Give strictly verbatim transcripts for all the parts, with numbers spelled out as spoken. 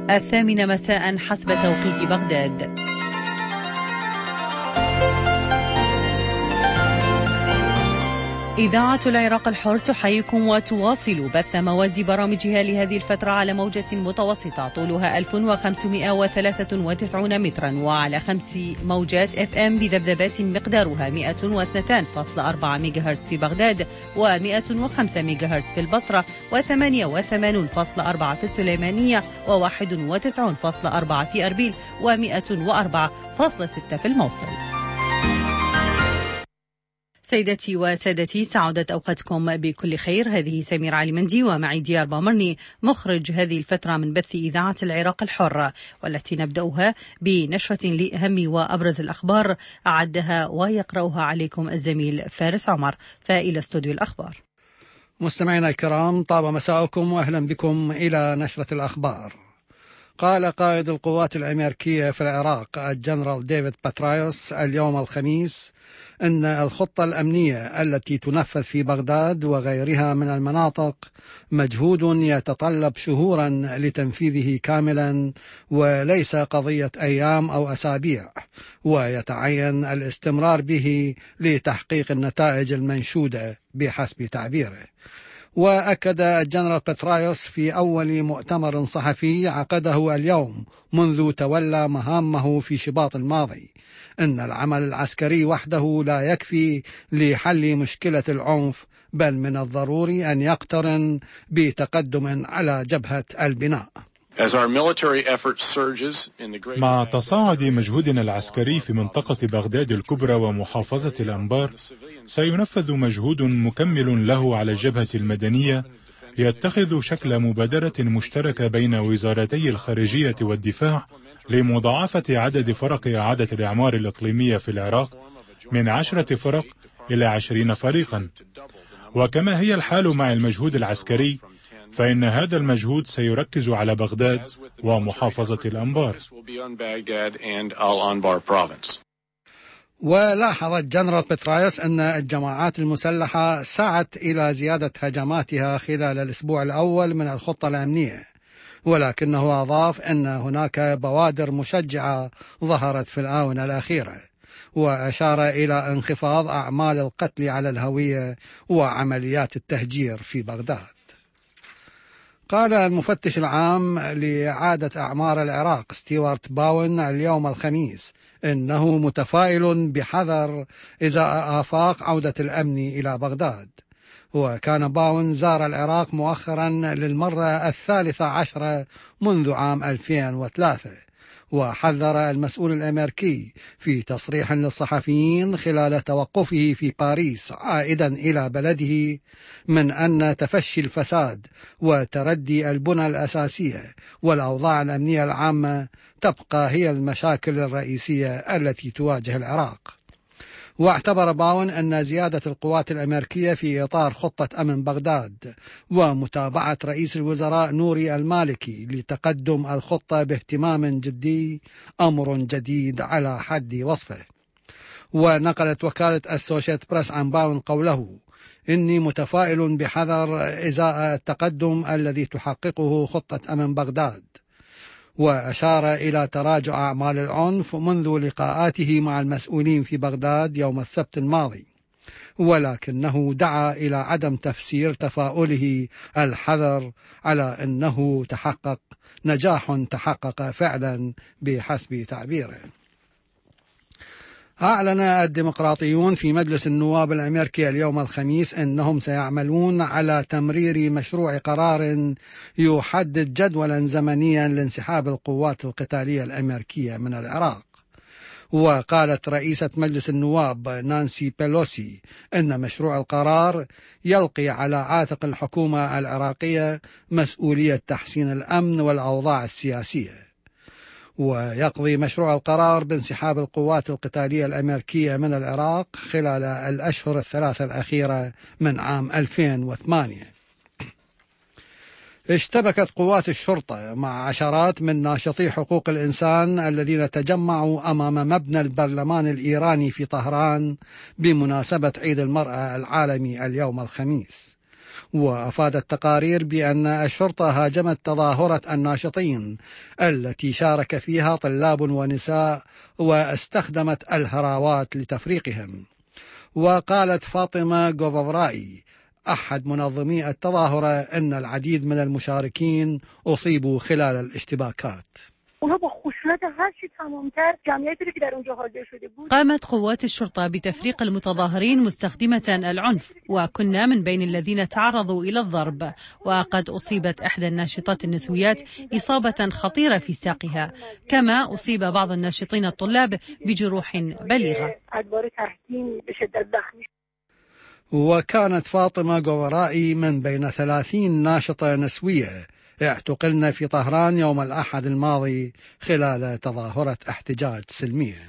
الثامنة مساء حسب توقيت بغداد. إذاعة العراق الحر تحييكم وتواصل بث مواد برامجها لهذه الفترة على موجة متوسطة طولها ألف وخمسمائة وثلاثة وتسعين مترا وعلى خمس موجات اف ام بذبذبات مقدارها مئة واثنين فاصلة أربعة ميجاهرتز في بغداد ومئة وخمسة ميجاهرتز في البصرة وثمانية وثمانين فاصلة أربعة في السليمانية وواحد وتسعين فاصلة أربعة في أربيل ومئة وأربعة فاصلة ستة في الموصل. سيدتي وسادتي، سعادت أوقاتكم بكل خير. هذه سمير علي مندي ومعي ديار بامرني مخرج هذه الفترة من بث إذاعة العراق الحر، والتي نبدأها بنشرة لأهم وأبرز الأخبار أعدها ويقرأها عليكم الزميل فارس عمر. فإلى استوديو الأخبار. مستمعينا الكرام، طاب مساءكم وأهلا بكم إلى نشرة الأخبار. قال قائد القوات الأمريكية في العراق الجنرال ديفيد باترايوس اليوم الخميس أن الخطة الأمنية التي تنفذ في بغداد وغيرها من المناطق مجهود يتطلب شهورا لتنفيذه كاملا وليس قضية أيام أو أسابيع، ويتعين الاستمرار به لتحقيق النتائج المنشودة بحسب تعبيره. وأكد الجنرال باترايوس في أول مؤتمر صحفي عقده اليوم منذ تولى مهامه في شباط الماضي أن العمل العسكري وحده لا يكفي لحل مشكلة العنف، بل من الضروري أن يقترن بتقدم على جبهة البناء. مع تصاعد مجهودنا العسكري في منطقة بغداد الكبرى ومحافظة الأنبار، سينفذ مجهود مكمل له على الجبهة المدنية يتخذ شكل مبادرة مشتركة بين وزارتي الخارجية والدفاع لمضاعفة عدد فرق إعادة الإعمار الإقليمية في العراق من عشرة فرق إلى عشرين فريقا. وكما هي الحال مع المجهود العسكري، فإن هذا المجهود سيركز على بغداد ومحافظة الأنبار. ولاحظ الجنرال باترايوس أن الجماعات المسلحة سعت إلى زيادة هجماتها خلال الأسبوع الأول من الخطة الأمنية، ولكنه أضاف أن هناك بوادر مشجعة ظهرت في الآونة الأخيرة، وأشار إلى انخفاض أعمال القتل على الهوية وعمليات التهجير في بغداد. قال المفتش العام لإعادة أعمار العراق ستيوارت باون اليوم الخميس إنه متفائل بحذر إزاء آفاق عودة الأمن إلى بغداد. وكان باون زار العراق مؤخرا للمرة الثالثة عشرة منذ عام ألفين وثلاثة، وحذر المسؤول الأمريكي في تصريح للصحفيين خلال توقفه في باريس عائدا إلى بلده من أن تفشي الفساد وتردي البنى الأساسية والأوضاع الأمنية العامة تبقى هي المشاكل الرئيسية التي تواجه العراق. واعتبر باون أن زيادة القوات الأمريكية في إطار خطة أمن بغداد ومتابعة رئيس الوزراء نوري المالكي لتقدم الخطة باهتمام جدي أمر جديد على حد وصفه. ونقلت وكالة أسوشيت بريس عن باون قوله: إني متفائل بحذر إزاء التقدم الذي تحققه خطة أمن بغداد. وأشار إلى تراجع أعمال العنف منذ لقاءاته مع المسؤولين في بغداد يوم السبت الماضي، ولكنه دعا إلى عدم تفسير تفاؤله الحذر على أنه تحقق نجاح تحقق فعلا بحسب تعبيره. أعلن الديمقراطيون في مجلس النواب الأمريكي اليوم الخميس أنهم سيعملون على تمرير مشروع قرار يحدد جدولا زمنيا لانسحاب القوات القتالية الأمريكية من العراق. وقالت رئيسة مجلس النواب نانسي بيلوسي أن مشروع القرار يلقي على عاتق الحكومة العراقية مسؤولية تحسين الأمن والأوضاع السياسية. ويقضي مشروع القرار بانسحاب القوات القتالية الأمريكية من العراق خلال الأشهر الثلاثة الأخيرة من عام ألفين وثمانية. اشتبكت قوات الشرطة مع عشرات من ناشطي حقوق الإنسان الذين تجمعوا أمام مبنى البرلمان الإيراني في طهران بمناسبة عيد المرأة العالمي اليوم الخميس. وأفادت تقارير بأن الشرطة هاجمت تظاهرة الناشطين التي شارك فيها طلاب ونساء واستخدمت الهراوات لتفريقهم. وقالت فاطمة غوفورائي أحد منظمي التظاهرة أن العديد من المشاركين أصيبوا خلال الاشتباكات. قامت قوات الشرطة بتفريق المتظاهرين مستخدمة العنف، وكنا من بين الذين تعرضوا إلى الضرب، وقد أصيبت إحدى الناشطات النسويات إصابة خطيرة في ساقها، كما أصيب بعض الناشطين الطلاب بجروح بليغة. وكانت فاطمة غوفورائي من بين ثلاثين ناشطة نسوية اعتقلن في طهران يوم الأحد الماضي خلال تظاهرة احتجاج سلمية.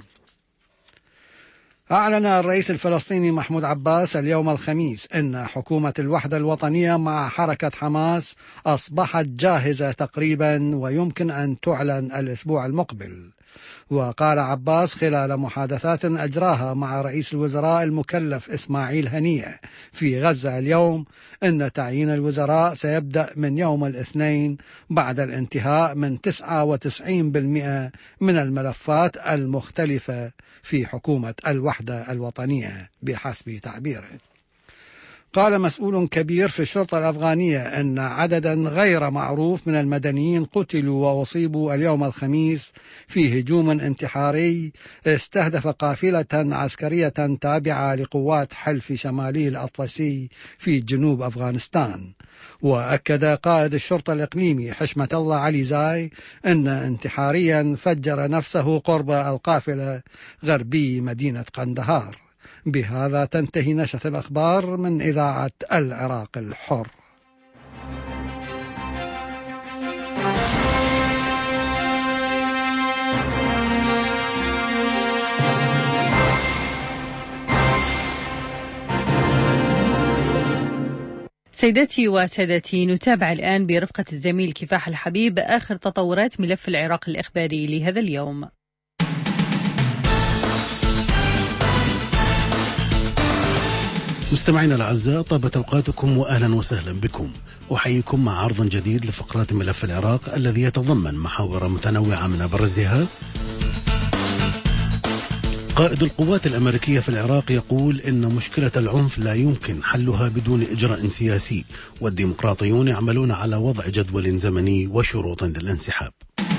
أعلن الرئيس الفلسطيني محمود عباس اليوم الخميس أن حكومة الوحدة الوطنية مع حركة حماس أصبحت جاهزة تقريبا ويمكن أن تعلن الأسبوع المقبل. وقال عباس خلال محادثات أجراها مع رئيس الوزراء المكلف إسماعيل هنية في غزة اليوم أن تعيين الوزراء سيبدأ من يوم الاثنين بعد الانتهاء من تسعة وتسعين بالمئة من الملفات المختلفة في حكومة الوحدة الوطنية بحسب تعبيره. قال مسؤول كبير في الشرطة الأفغانية أن عددا غير معروف من المدنيين قتلوا وأصيبوا اليوم الخميس في هجوم انتحاري استهدف قافلة عسكرية تابعة لقوات حلف شمالي الأطلسي في جنوب أفغانستان. وأكد قائد الشرطة الإقليمي حشمة الله علي زاي أن انتحاريا فجر نفسه قرب القافلة غربي مدينة قندهار. بهذا تنتهي نشرة الأخبار من إذاعة العراق الحر. سيداتي وسادتي، نتابع الآن برفقة الزميل كفاح الحبيب آخر تطورات ملف العراق الإخباري لهذا اليوم. مستمعينا الأعزاء، طابت أوقاتكم وأهلا وسهلا بكم. أحييكم مع عرض جديد لفقرات ملف العراق الذي يتضمن محاور متنوعة من أبرزها: قائد القوات الأمريكية في العراق يقول إن مشكلة العنف لا يمكن حلها بدون إجراء سياسي، والديمقراطيون يعملون على وضع جدول زمني وشروط للانسحاب.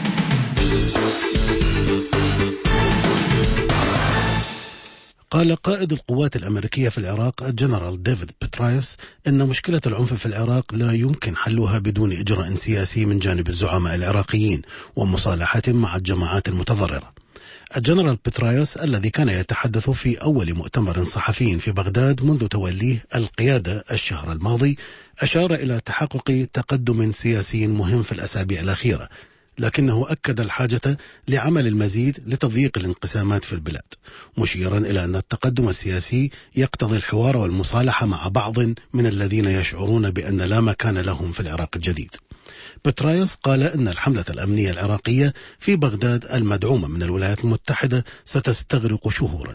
قال قائد القوات الأمريكية في العراق الجنرال ديفيد بترايس إن مشكلة العنف في العراق لا يمكن حلها بدون إجراء سياسي من جانب الزعماء العراقيين ومصالحة مع الجماعات المتضررة. الجنرال بترايس الذي كان يتحدث في أول مؤتمر صحفي في بغداد منذ توليه القيادة الشهر الماضي أشار إلى تحقق تقدم سياسي مهم في الأسابيع الأخيرة، لكنه أكد الحاجة لعمل المزيد لتضييق الانقسامات في البلاد، مشيرا إلى أن التقدم السياسي يقتضي الحوار والمصالحة مع بعض من الذين يشعرون بأن لا مكان لهم في العراق الجديد. بترايس قال إن الحملة الأمنية العراقية في بغداد المدعومة من الولايات المتحدة ستستغرق شهورا.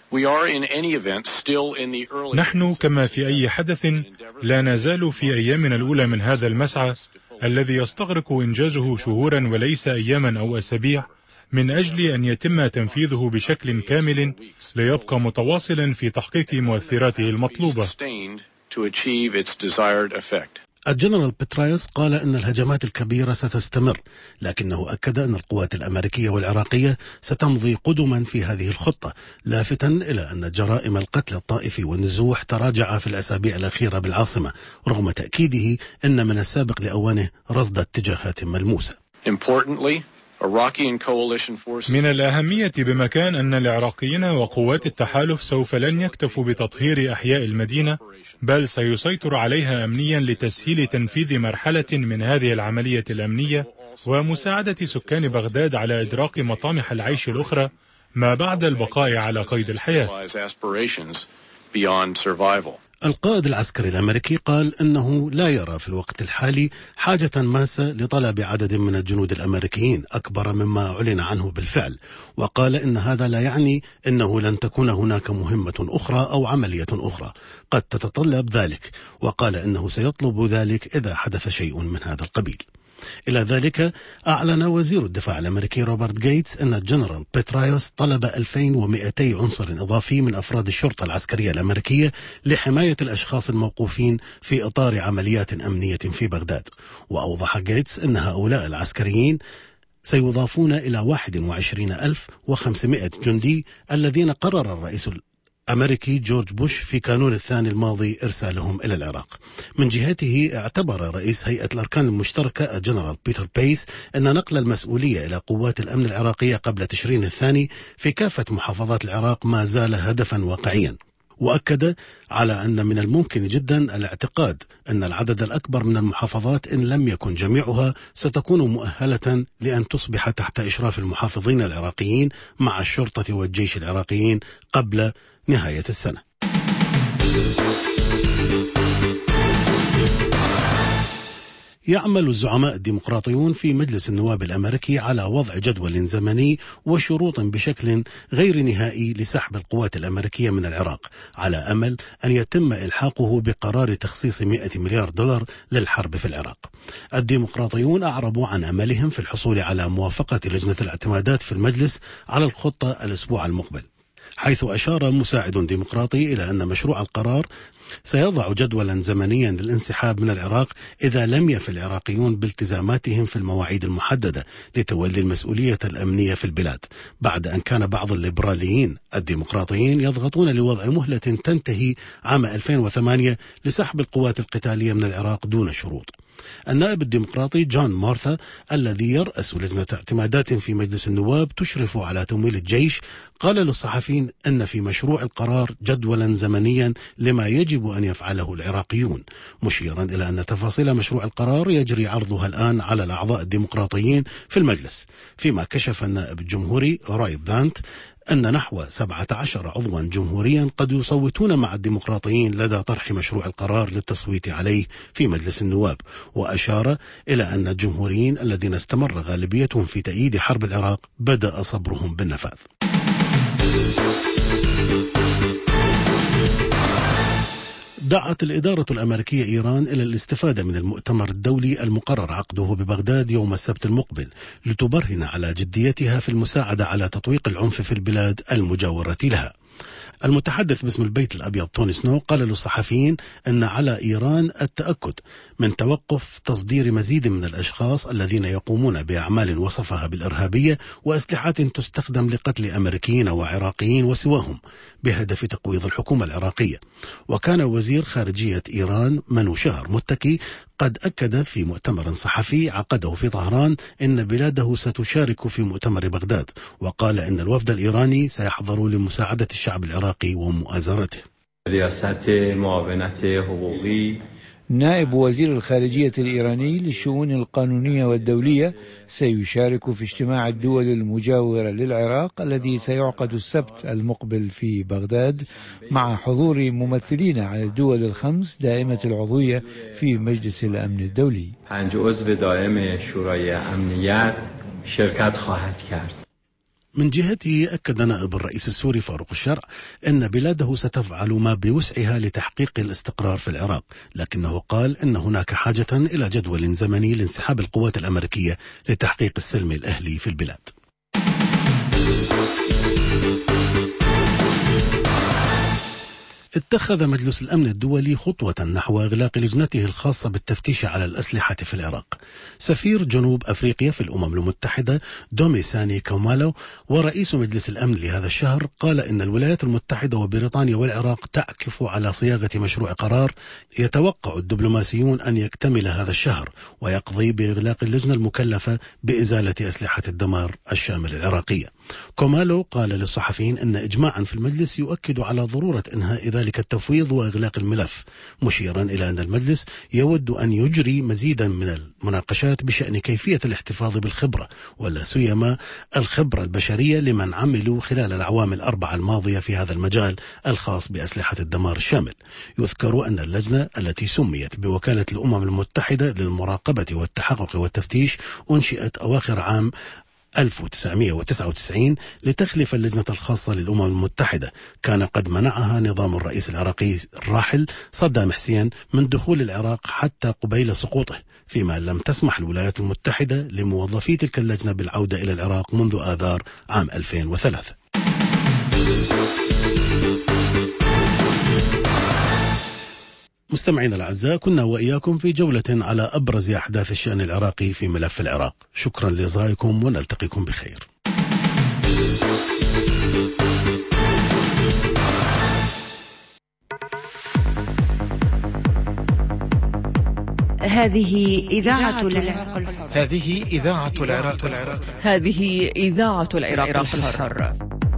نحن كما في أي حدث لا نزال في أيامنا الأولى من هذا المسعى الذي يستغرق إنجازه شهورا وليس أياما أو أسابيع، من أجل أن يتم تنفيذه بشكل كامل ليبقى متواصلا في تحقيق مؤثراته المطلوبة. الجنرال بترايس قال إن الهجمات الكبيرة ستستمر، لكنه أكد أن القوات الأمريكية والعراقية ستمضي قدما في هذه الخطة، لافتا إلى أن جرائم القتل الطائفي والنزوح تراجع في الأسابيع الأخيرة بالعاصمة، رغم تأكيده أن من السابق لأوانه رصد اتجاهات ملموسة. من الأهمية بمكان أن العراقيين وقوات التحالف سوف لن يكتفوا بتطهير أحياء المدينة، بل سيسيطر عليها أمنيا لتسهيل تنفيذ مرحلة من هذه العملية الأمنية ومساعدة سكان بغداد على إدراك مطامح العيش الأخرى ما بعد البقاء على قيد الحياة. القائد العسكري الأمريكي قال أنه لا يرى في الوقت الحالي حاجة ماسة لطلب عدد من الجنود الأمريكيين أكبر مما أعلن عنه بالفعل، وقال إن هذا لا يعني أنه لن تكون هناك مهمة أخرى أو عملية أخرى قد تتطلب ذلك، وقال إنه سيطلب ذلك إذا حدث شيء من هذا القبيل. إلى ذلك أعلن وزير الدفاع الأمريكي روبرت غيتس أن الجنرال بيترايوس طلب ألفين ومئتي عنصر إضافي من أفراد الشرطة العسكرية الأمريكية لحماية الأشخاص الموقوفين في إطار عمليات أمنية في بغداد. وأوضح غيتس أن هؤلاء العسكريين سيضافون إلى واحد وعشرين ألف وخمسمائة جندي الذين قرر الرئيس أمريكي جورج بوش في كانون الثاني الماضي إرسالهم إلى العراق. من جهته اعتبر رئيس هيئة الأركان المشتركة الجنرال بيتر بيس أن نقل المسؤولية إلى قوات الأمن العراقية قبل تشرين الثاني في كافة محافظات العراق ما زال هدفا واقعيا، وأكد على أن من الممكن جدا الاعتقاد أن العدد الأكبر من المحافظات إن لم يكن جميعها ستكون مؤهلة لأن تصبح تحت إشراف المحافظين العراقيين مع الشرطة والجيش العراقيين قبل نهاية السنة. يعمل الزعماء الديمقراطيون في مجلس النواب الأمريكي على وضع جدول زمني وشروط بشكل غير نهائي لسحب القوات الأمريكية من العراق، على أمل أن يتم إلحاقه بقرار تخصيص مئة مليار دولار للحرب في العراق. الديمقراطيون أعربوا عن أملهم في الحصول على موافقة لجنة الاعتمادات في المجلس على الخطة الأسبوع المقبل، حيث أشار مساعد ديمقراطي إلى أن مشروع القرار سيضع جدولا زمنيا للانسحاب من العراق إذا لم يفي العراقيون بالتزاماتهم في المواعيد المحددة لتولي المسؤولية الأمنية في البلاد، بعد أن كان بعض الليبراليين الديمقراطيين يضغطون لوضع مهلة تنتهي عام ألفين وثمانية لسحب القوات القتالية من العراق دون شروط. النائب الديمقراطي جون مارثا الذي يرأس لجنة اعتمادات في مجلس النواب تشرف على تمويل الجيش قال للصحفيين أن في مشروع القرار جدولا زمنيا لما يجب أن يفعله العراقيون، مشيرا إلى أن تفاصيل مشروع القرار يجري عرضها الآن على الأعضاء الديمقراطيين في المجلس، فيما كشف النائب الجمهوري روي بانت أن نحو سبعة عشر عضوا جمهوريا قد يصوتون مع الديمقراطيين لدى طرح مشروع القرار للتصويت عليه في مجلس النواب، وأشار إلى أن الجمهوريين الذين استمر غالبيتهم في تأييد حرب العراق بدأ صبرهم بالنفاذ. دعت الإدارة الأمريكية إيران إلى الاستفادة من المؤتمر الدولي المقرر عقده ببغداد يوم السبت المقبل لتبرهن على جديتها في المساعدة على تطويق العنف في البلاد المجاورة لها. المتحدث باسم البيت الأبيض توني سنو قال للصحفيين أن على إيران التأكد من توقف تصدير مزيد من الأشخاص الذين يقومون بأعمال وصفها بالإرهابية وأسلحات تستخدم لقتل أمريكيين وعراقيين وسواهم بهدف تقويض الحكومة العراقية. وكان وزير خارجية إيران منو شهر متكي قد أكد في مؤتمر صحفي عقده في طهران أن بلاده ستشارك في مؤتمر بغداد، وقال أن الوفد الإيراني سيحضر لمساعدة الشعب العراقي ومؤازرته. رئاسة معاونة حقوقي نائب وزير الخارجية الإيراني للشؤون القانونية والدولية سيشارك في اجتماع الدول المجاورة للعراق الذي سيعقد السبت المقبل في بغداد مع حضور ممثلين عن الدول الخمس دائمة العضوية في مجلس الأمن الدولي. پنج عضو دائم شورای امنیت شرکت خواهد کرد. من جهته أكد نائب الرئيس السوري فاروق الشرع أن بلاده ستفعل ما بوسعها لتحقيق الاستقرار في العراق، لكنه قال أن هناك حاجة إلى جدول زمني لانسحاب القوات الأمريكية لتحقيق السلم الأهلي في البلاد. اتخذ مجلس الأمن الدولي خطوة نحو إغلاق لجنته الخاصة بالتفتيش على الأسلحة في العراق. سفير جنوب أفريقيا في الأمم المتحدة دومي ساني كومالو ورئيس مجلس الأمن لهذا الشهر قال إن الولايات المتحدة وبريطانيا والعراق تعكف على صياغة مشروع قرار يتوقع الدبلوماسيون أن يكتمل هذا الشهر ويقضي بإغلاق اللجنة المكلفة بإزالة أسلحة الدمار الشامل العراقية. كومالو قال للصحفيين أن إجماعا في المجلس يؤكد على ضرورة إنهاء ذلك التفويض وإغلاق الملف، مشيرا إلى أن المجلس يود أن يجري مزيدا من المناقشات بشأن كيفية الاحتفاظ بالخبرة، ولا سيما الخبرة البشرية لمن عملوا خلال الأعوام الأربعة الماضية في هذا المجال الخاص بأسلحة الدمار الشامل. يذكر أن اللجنة التي سميت بوكالة الأمم المتحدة للمراقبة والتحقق والتفتيش أنشئت أواخر عام ألف وتسعمائة وتسعة وتسعين لتخلف اللجنة الخاصة للأمم المتحدة. كان قد منعها نظام الرئيس العراقي الراحل صدام حسين من دخول العراق حتى قبيل سقوطه، فيما لم تسمح الولايات المتحدة لموظفي تلك اللجنة بالعودة إلى العراق منذ آذار عام ألفين وثلاثة. مستمعينا الأعزاء، كنا وإياكم في جولة على أبرز أحداث الشأن العراقي في ملف العراق. شكرا لإصغائكم ونلتقيكم بخير. هذه إذاعة العراق الحر. هذه إذاعة العراق الحر. هذه إذاعة العراق الحر.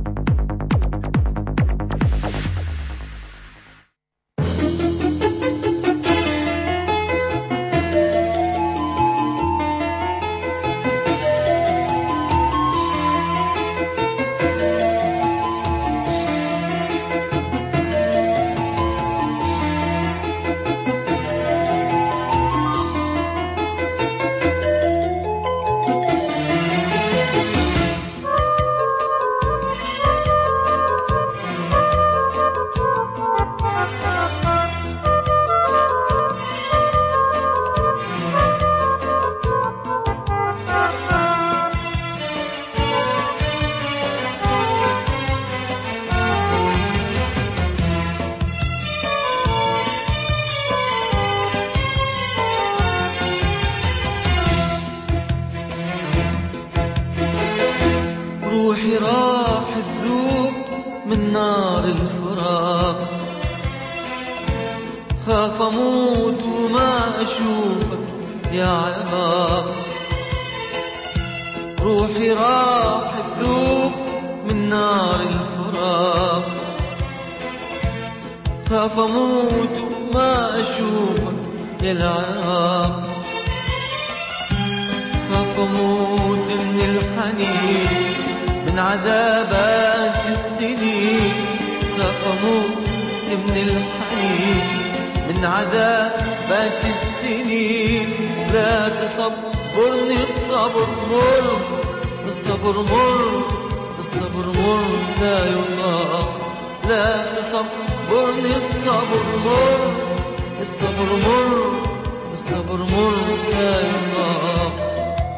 روحي راح تذوب من نار الفراق، خاف اموت وما اشوفك يا عراق. روحي راح تذوب من نار الفراق، خاف اموت وما اشوفك يا العراق. خاف اموت من الحنين من عذابات السنين، خاف اموت من الحنين من عذابات السنين. لا تصبرني الصبر مر، الصبر مر، الصبر مر لا يطاق. لا تصبرني الصبر مر، الصبر مر، الصبر مر لا يطاق.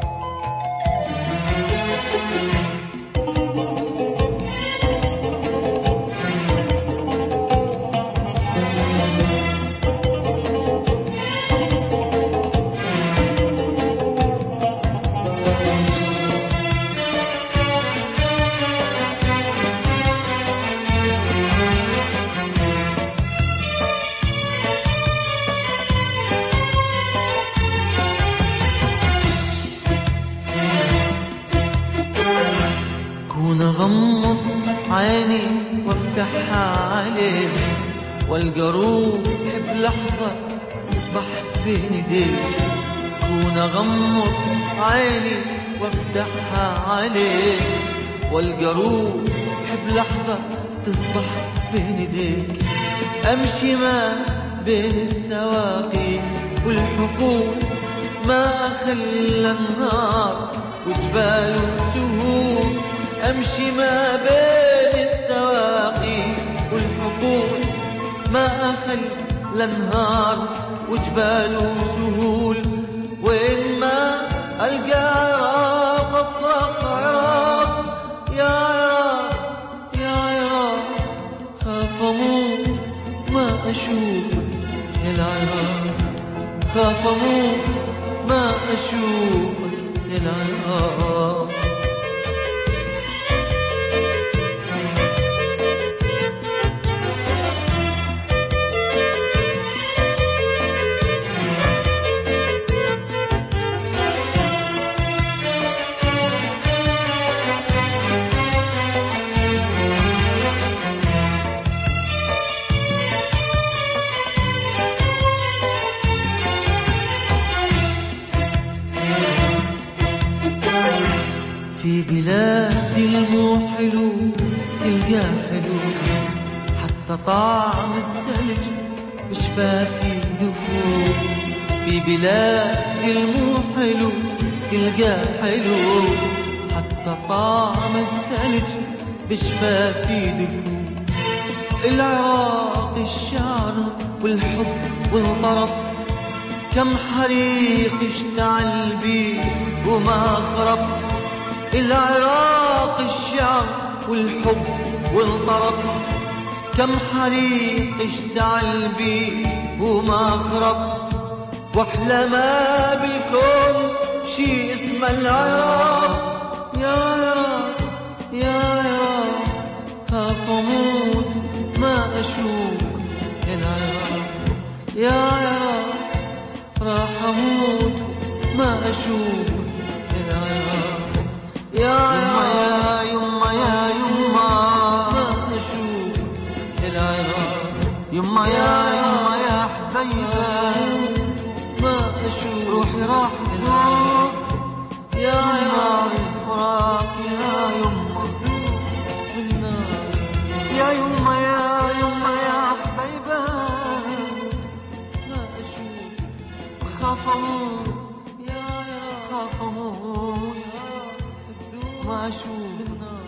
أغمض عيني وافتحها عليك، والقى روحي بلحظة تصبح بين ايديك. كون أغمض عيني وافتحها عليك، والقى روحي بلحظة تصبح بين ايديك. امشي ما بين السواقي والحقول، ما اخلى النهار وجبال وسهول. امشي ما بين السواقي والحقول، ما اخلى النهار وجبال وسهول. وين ما القى عراق اصرخ عراق يا عراق يا عراق. خاف اموت ما اشوفك يا العراق، خاف اموت ما اشوفك يا العراق. في بلادي المو حلو تلقاه حلو، حتى طعم الثلج بشفافي دفوق. في بلادي المو حلو تلقاه حلو، حتى طعم الثلج بشفافي دفوق. العراق الشعر والحب والطرب، كم حريق اشتعل بيه وما خرب. العراق الشعر والحب والطرب، كم حريق اشتعل بيه وما خرب. واحلى ما بالكون شي اسم العراق. يا عراق يا عراق خاف اموت ما اشوف العراق. يا عراق راح اموت ما اشوف العراق. يا عراق يا يما يا يما ما اشوف العراق. يما يا يما يا حبيبه ما اشوف روحي راح تذوب. يا عراق الفراق يا يما النار. يا يما يا يما يا حبيبه ما اشوف خاف اموت. يا عراق خاف اموت ما اشوف النار.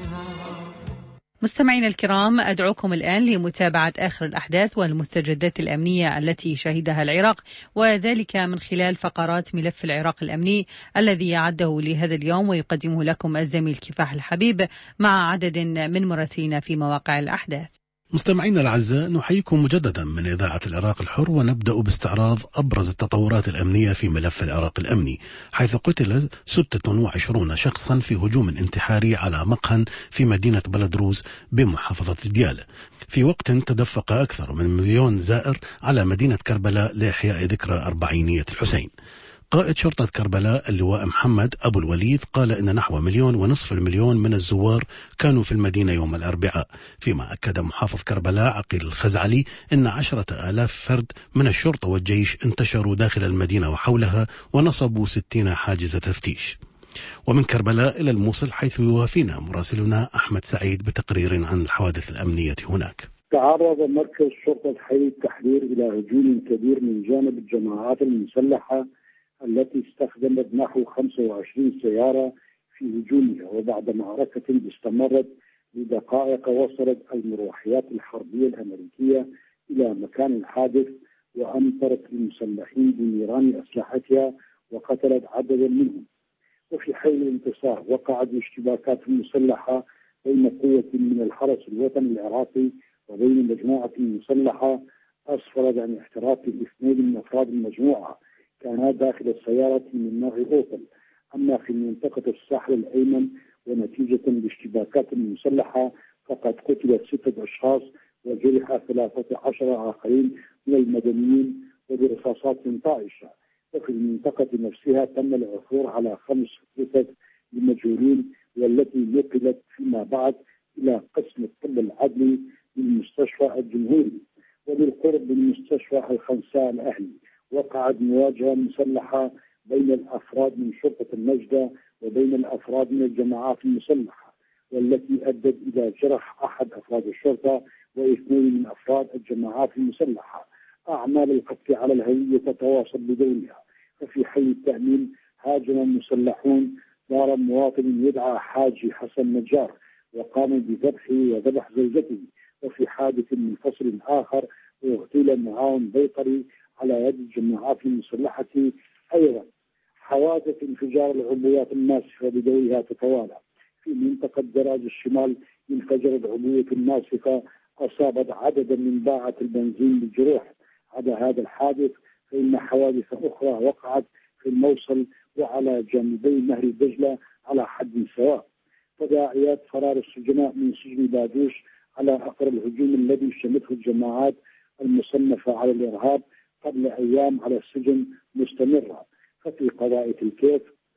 مستمعينا الكرام، أدعوكم الآن لمتابعة آخر الأحداث والمستجدات الأمنية التي شهدها العراق، وذلك من خلال فقرات ملف العراق الأمني الذي أعده لهذا اليوم ويقدمه لكم الزميل كفاح الحبيب مع عدد من مراسلين في مواقع الأحداث. مستمعينا الأعزاء، نحييكم مجددا من إذاعة العراق الحر، ونبدأ باستعراض أبرز التطورات الأمنية في ملف العراق الأمني، حيث قتل ستة وعشرين شخصا في هجوم انتحاري على مقهى في مدينة بلدروز بمحافظة ديالى، في وقت تدفق أكثر من مليون زائر على مدينة كربلاء لإحياء ذكرى أربعينية الحسين. قائد شرطة كربلاء اللواء محمد أبو الوليد قال إن نحو مليون ونصف المليون من الزوار كانوا في المدينة يوم الأربعاء، فيما أكد محافظ كربلاء عقيل الخزعلي إن عشرة آلاف فرد من الشرطة والجيش انتشروا داخل المدينة وحولها ونصبوا ستين حاجز تفتيش. ومن كربلاء إلى الموصل، حيث يوافينا مراسلنا أحمد سعيد بتقرير عن الحوادث الأمنية هناك. تعرض مركز شرطة حي التحرير إلى هجوم كبير من جانب الجماعات المسلحة التي استخدمت نحو خمسة وعشرين سيارة في هجومها، وبعد معركة استمرت لدقائق وصلت المروحيات الحربية الأمريكية إلى مكان الحادث وأمطرت المسلحين بنيران أسلحتها وقتلت عددا منهم. وفي حي الانتصار وقعت الاشتباكات المسلحة بين قوة من الحرس الوطني العراقي وبين مجموعة مسلحة أسفرت عن احتراق اثنين من أفراد المجموعة كانا داخل السيارة من نوع أوبل. أما في منطقة الساحل الأيمن ونتيجة لاشتباكات مسلحة فقد قتل ستة أشخاص وجرح ثلاثة عشر آخرين من المدنيين وبرصاصات طائشة. وفي المنطقة نفسها تم العثور على خمس جثث لمجهولين، والتي نقلت فيما بعد إلى قسم الطب العدلي للمستشفى الجمهوري. وبالقرب من مستشفى الخنساء الأهلي وقعت مواجهة مسلحة بين الأفراد من شرطة النجدة وبين الأفراد من الجماعات المسلحة، والتي أدت إلى جرح أحد أفراد الشرطة واثنين من أفراد الجماعات المسلحة. أعمال القتل على الهوية تتواصل بدورها. ففي حي التأمين هاجم المسلحون دار مواطن يدعى حاجي حسن نجار وقاموا بذبحه وذبح زوجته. وفي حادث منفصل آخر اغتيل معاون بيطري على يد الجماعات المسلحة. أيضا حوادث انفجار العبوات الناسفة بدورها تتوالى. في منطقة دراج الشمال انفجرت عبوة ناسفة أصابت عددا من باعة البنزين بالجروح. على هذا الحادث فإن حوادث أخرى وقعت في الموصل وعلى جانبي نهر دجلة على حد سواء. تداعيات فرار السجناء من سجن بادوش على أثر الهجوم الذي شنته الجماعات المصنفة على الإرهاب قبل أيام على السجن مستمرة. ففي قضاء الكيف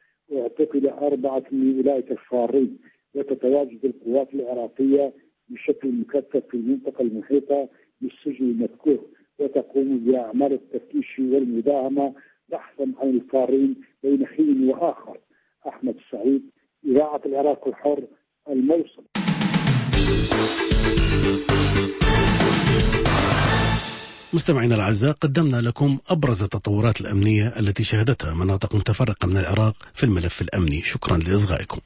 اعتقل أربعة من أولئك الفارين، وتتواجد القوات العراقية بشكل مكثف في المنطقة المحيطة بالسجن المذكور، وتقوم بأعمال التفتيش والمداهمة بحثا عن الفارين بين حين وآخر. أحمد سعيد إذاعة العراق الحر، الموصل. مستمعينا الأعزاء، قدمنا لكم أبرز التطورات الأمنية التي شهدتها مناطق متفرقة من العراق في الملف الأمني. شكرا لإصغائكم.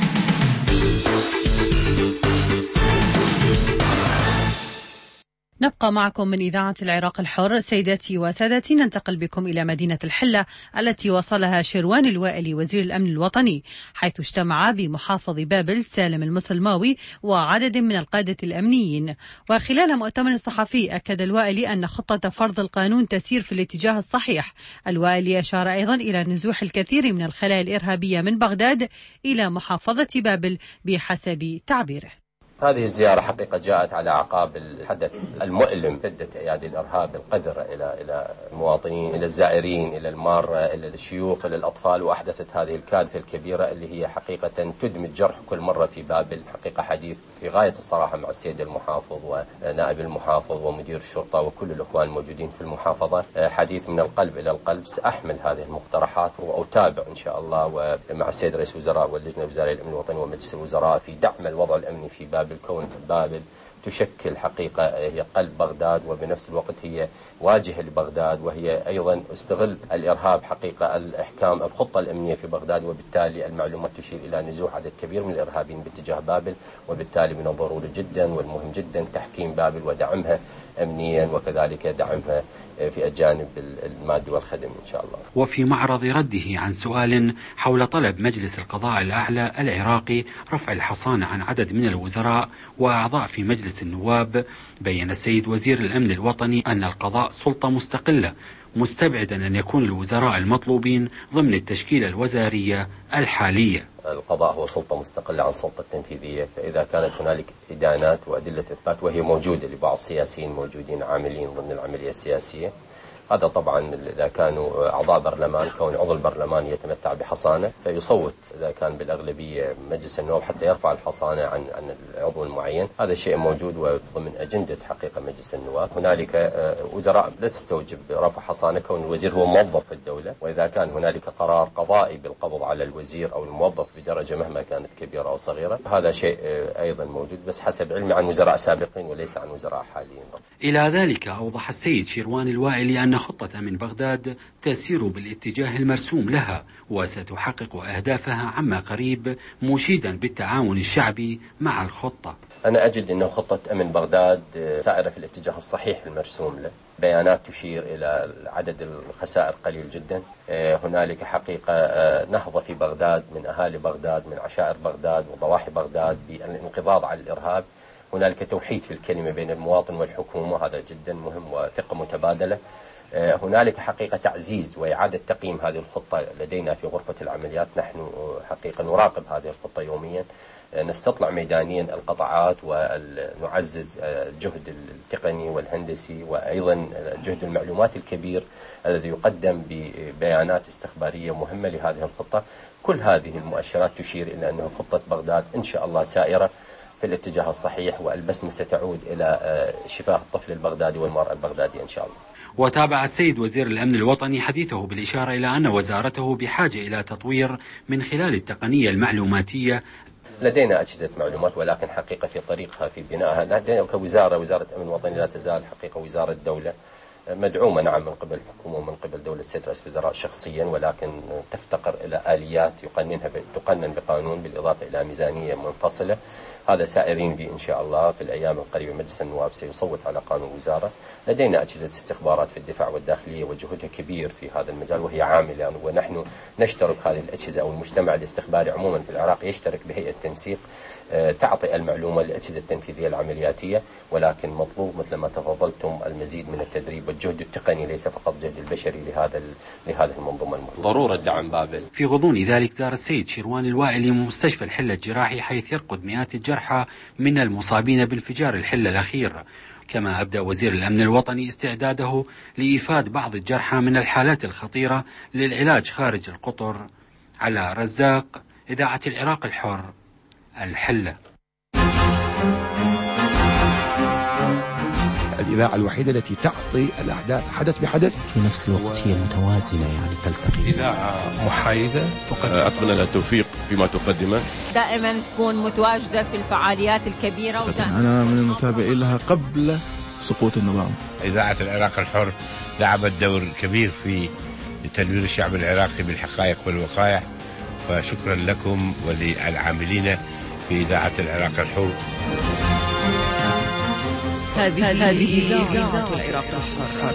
نبقى معكم من إذاعة العراق الحر. سيداتي وسادتي، ننتقل بكم إلى مدينة الحلة التي وصلها شروان الوائلي وزير الأمن الوطني، حيث اجتمع بمحافظ بابل سالم المصلماوي وعدد من القادة الأمنيين. وخلال مؤتمر صحفي أكد الوائلي أن خطة فرض القانون تسير في الاتجاه الصحيح. الوائلي أشار أيضا إلى نزوح الكثير من الخلايا الإرهابية من بغداد إلى محافظة بابل بحسب تعبيره. هذه الزيارة حقيقة جاءت على أعقاب الحدث المؤلم، شدت أيادي الإرهاب القذرة إلى إلى المواطنين، إلى الزائرين، إلى المارة، إلى الشيوخ، إلى الأطفال، وأحدثت هذه الكارثة الكبيرة اللي هي حقيقة تدمي الجرح كل مرة في بابل. حقيقة حديث في غاية الصراحة مع السيد المحافظ ونائب المحافظ ومدير الشرطة وكل الأخوان الموجودين في المحافظة، حديث من القلب إلى القلب. سأحمل هذه المقترحات وأتابع إن شاء الله ومع السيد رئيس الوزراء واللجنة الوزارية للأمن الوطني ومجلس الوزراء في دعم الوضع الأمني في بابل. كون بابل تشكل حقيقة هي قلب بغداد، وبنفس الوقت هي واجهة لبغداد، وهي أيضا استغل الإرهاب حقيقة الإحكام الخطة الأمنية في بغداد، وبالتالي المعلومات تشير إلى نزوح عدد كبير من الإرهابيين باتجاه بابل. وبالتالي من الضروري جدا والمهم جدا تحكيم بابل ودعمها أمنيا، وكذلك دعمها في الجانب المادي والخدمي إن شاء الله. وفي معرض رده عن سؤال حول طلب مجلس القضاء الأعلى العراقي رفع الحصانة عن عدد من الوزراء وأعضاء في مجلس النواب، بين السيد وزير الأمن الوطني أن القضاء سلطة مستقلة، مستبعدا أن يكون الوزراء المطلوبين ضمن التشكيلة الوزارية الحالية. القضاء هو سلطة مستقلة عن السلطة التنفيذية، فإذا كانت هنالك إدانات وأدلة إثبات وهي موجودة لبعض السياسيين موجودين عاملين ضمن العملية السياسية، هذا طبعا إذا كانوا أعضاء برلمان، كون عضو البرلمان يتمتع بحصانة فيصوت إذا كان بالأغلبية مجلس النواب حتى يرفع الحصانة عن عن العضو المعين. هذا شيء موجود وضمن أجندة حقيقة مجلس النواب. هنالك وزراء لا تستوجب رفع حصانة كون الوزير هو موظف في الدولة، وإذا كان هنالك قرار قضائي بالقبض على الوزير أو الموظف بدرجة مهما كانت كبيرة أو صغيرة، هذا شيء أيضا موجود، بس حسب علمي عن وزراء سابقين وليس عن وزراء حاليين. إلى ذلك أوضح السيد شروان الوائلي أن خطة من بغداد تسير بالاتجاه المرسوم لها وستحقق أهدافها عما قريب، مشيدا بالتعاون الشعبي مع الخطة. أنا أجد أن خطة أمن بغداد سائرة في الاتجاه الصحيح المرسوم له. بيانات تشير إلى عدد الخسائر قليل جدا. هنالك حقيقة نهضة في بغداد من أهالي بغداد، من عشائر بغداد وضواحي بغداد بالانقضاض على الإرهاب. هنالك توحيد في الكلمة بين المواطن والحكومة، هذا جدا مهم، وثقة متبادلة. هنالك حقيقة تعزيز وإعادة تقييم هذه الخطة لدينا في غرفة العمليات. نحن حقيقة نراقب هذه الخطة يوميا، نستطلع ميدانيا القطاعات ونعزز الجهد التقني والهندسي، وأيضا الجهد المعلوماتي الكبير الذي يقدم ببيانات استخبارية مهمة لهذه الخطة. كل هذه المؤشرات تشير إلى أن خطة بغداد إن شاء الله سائرة في الاتجاه الصحيح، والبسمة ستعود إلى شفاه الطفل البغدادي والمرأة البغدادية إن شاء الله. وتابع السيد وزير الأمن الوطني حديثه بالإشارة إلى أن وزارته بحاجة إلى تطوير من خلال التقنية المعلوماتية. لدينا أجهزة معلومات، ولكن حقيقة في طريقها في بنائها. لدينا كوزارة وزارة أمن وطني لا تزال حقيقة وزارة دولة مدعومة نعم من قبل الحكومة ومن قبل دولة السيد رئيس الوزراء شخصيا، ولكن تفتقر إلى آليات يقننها تقنن بقانون، بالإضافة إلى ميزانية منفصلة. هذا سائرين به إن شاء الله. في الأيام القريبة مجلس النواب سيصوت على قانون وزارة. لدينا أجهزة استخبارات في الدفاع والداخلية وجهودها كبير في هذا المجال وهي عاملة، ونحن نشترك هذه الأجهزة أو المجتمع الاستخباري عموما في العراق يشترك بهيئة تنسيق تعطي المعلومة للأجهزة التنفيذية العملياتية، ولكن مطلوب مثل ما تفضلتم المزيد من التدريب والجهد التقني ليس فقط الجهد البشري لهذا لهذه المنظومة المهمة. ضرورة دعم بابل. في غضون ذلك زار السيد شروان الوائلي مستشفى الحلة الجراحي، حيث يرقد مئات الجرحى من المصابين بانفجار الحلة الأخير. كما أبدأ وزير الأمن الوطني استعداده لإيفاد بعض الجرحى من الحالات الخطيرة للعلاج خارج القطر. على رزاق، إذاعة العراق الحر، الحلة. الإذاعة الوحيدة التي تعطي الأحداث حدث بحدث، في نفس الوقت هي متوازنة، يعني تلتقي. إذاعة محايدة تقدم. أتمنى لها التوفيق فيما تقدمه، دائما تكون متواجدة في الفعاليات الكبيرة. أنا من المتابعين لها قبل سقوط النظام. إذاعة العراق الحر لعبت دور كبير في تنوير الشعب العراقي بالحقائق والوقائع، فشكرا لكم وللعاملين في إذاعة العراق الحر. هذه إذاعة العراق الحر.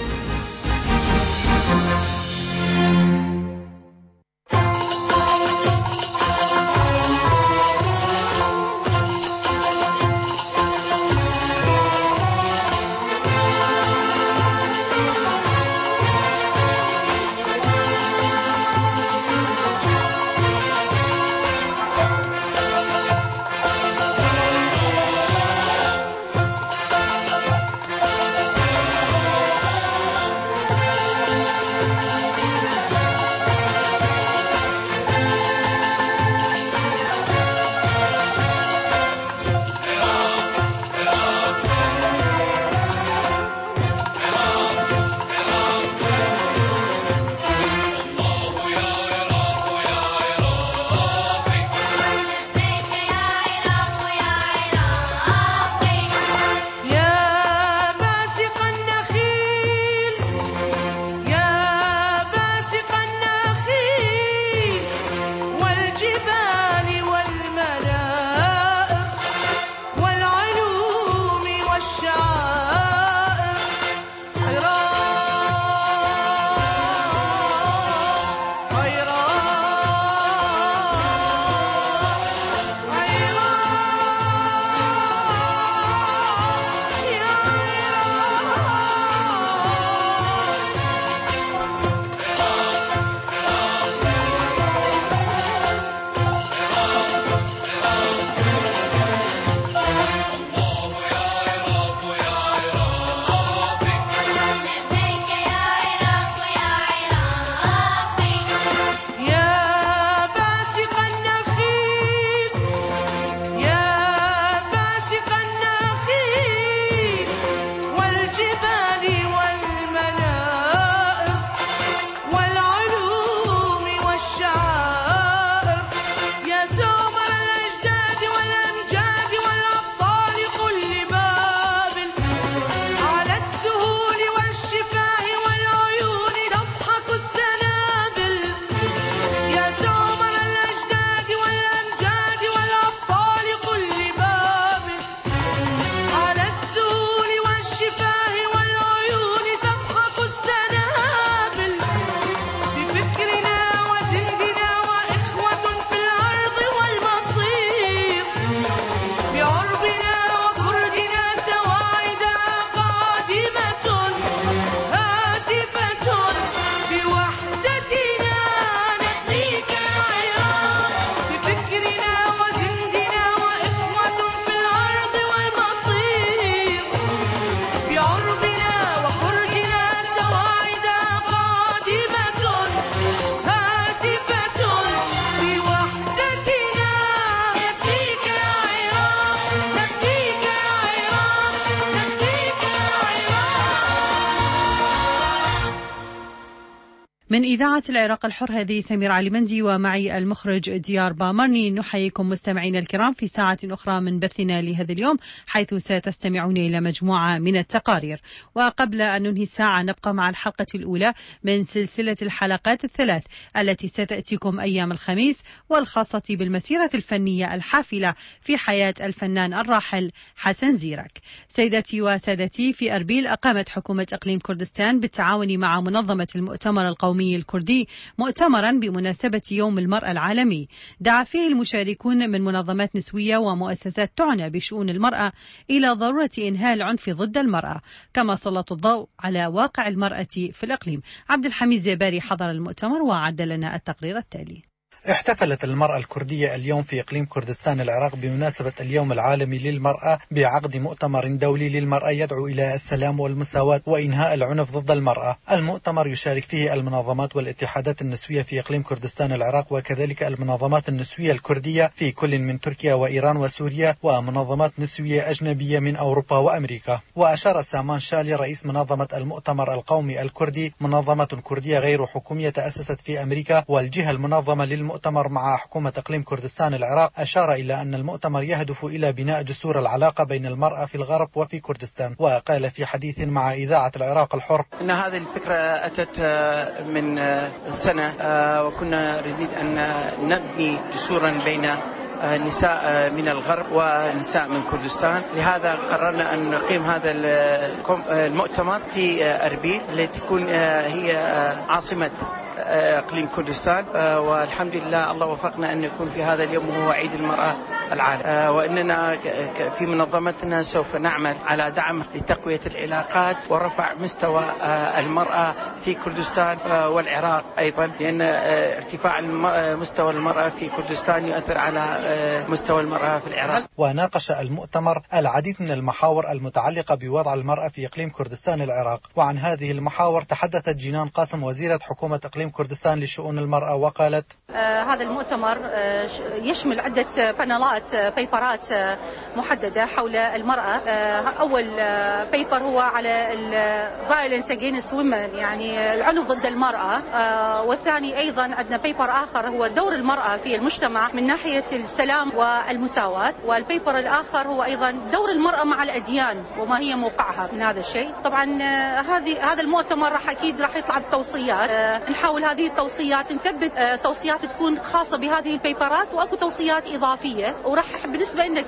من إذاعة العراق الحر، هذه سمير علي مندي ومعي المخرج ديار بامرني. نحييكم مستمعينا الكرام في ساعة أخرى من بثنا لهذا اليوم، حيث ستستمعون إلى مجموعة من التقارير. وقبل أن ننهي الساعة نبقى مع الحلقة الأولى من سلسلة الحلقات الثلاث التي ستأتيكم أيام الخميس، والخاصة بالمسيرة الفنية الحافلة في حياة الفنان الراحل حسن زيرك. سيداتي وسادتي، في أربيل أقامت حكومة إقليم كردستان بالتعاون مع منظمة المؤتمر القومي الكردي مؤتمرا بمناسبة يوم المرأة العالمي، دعا فيه المشاركون من منظمات نسوية ومؤسسات تعنى بشؤون المرأة إلى ضرورة إنهاء العنف ضد المرأة، كما سلط الضوء على واقع المرأة في الإقليم. عبد الحميد زيباري حضر المؤتمر وعد لنا التقرير التالي. احتفلت المرأة الكردية اليوم في إقليم كردستان العراق بمناسبة اليوم العالمي للمرأة بعقد مؤتمر دولي للمرأة يدعو إلى السلام والمساواة وإنهاء العنف ضد المرأة. المؤتمر يشارك فيه المنظمات والاتحادات النسوية في إقليم كردستان العراق وكذلك المنظمات النسوية الكردية في كل من تركيا وإيران وسوريا ومنظمات نسوية أجنبية من أوروبا وأمريكا. وأشار سامان شالي رئيس منظمة المؤتمر القومي الكردي منظمة كردية غير حكومية تأسست في أمريكا والجهة المنظمة للمؤتمر مع حكومة إقليم كردستان العراق، أشار إلى أن المؤتمر يهدف إلى بناء جسور العلاقة بين المرأة في الغرب وفي كردستان. وقال في حديث مع إذاعة العراق الحر أن هذه الفكرة أتت من سنة وكنا نريد أن نبني جسورا بين نساء من الغرب ونساء من كردستان. لهذا قررنا أن نقيم هذا المؤتمر في أربيل التي تكون هي عاصمة إقليم كردستان، والحمد لله الله وفقنا أن يكون في هذا اليوم وهو عيد المرأة العالم، وإننا في منظمتنا سوف نعمل على دعم لتقوية العلاقات ورفع مستوى المرأة في كردستان والعراق أيضا، لأن ارتفاع مستوى المرأة في كردستان يؤثر على مستوى المرأة في العراق. وناقش المؤتمر العديد من المحاور المتعلقة بوضع المرأة في إقليم كردستان العراق. وعن هذه المحاور تحدثت جنان قاسم وزيرة حكومة إقليم كردستان لشؤون المرأة وقالت: آه هذا المؤتمر آه يشمل عدة بانلات آه بيبرات آه محددة حول المرأة. آه أول آه بيبر هو على violence against women، يعني العنف ضد المرأة، آه والثاني أيضا عندنا بيبر آخر هو دور المرأة في المجتمع من ناحية السلام والمساواة، والبيبر الآخر هو أيضا دور المرأة مع الأديان وما هي موقعها من هذا الشيء. طبعا آه هذه هذا المؤتمر راح أكيد راح يطلع بتوصيات، آه نحاول هذه التوصيات نثبت آه توصيات تكون خاصة بهذه البيبرات، وأكو توصيات إضافية، وراح بالنسبة لنا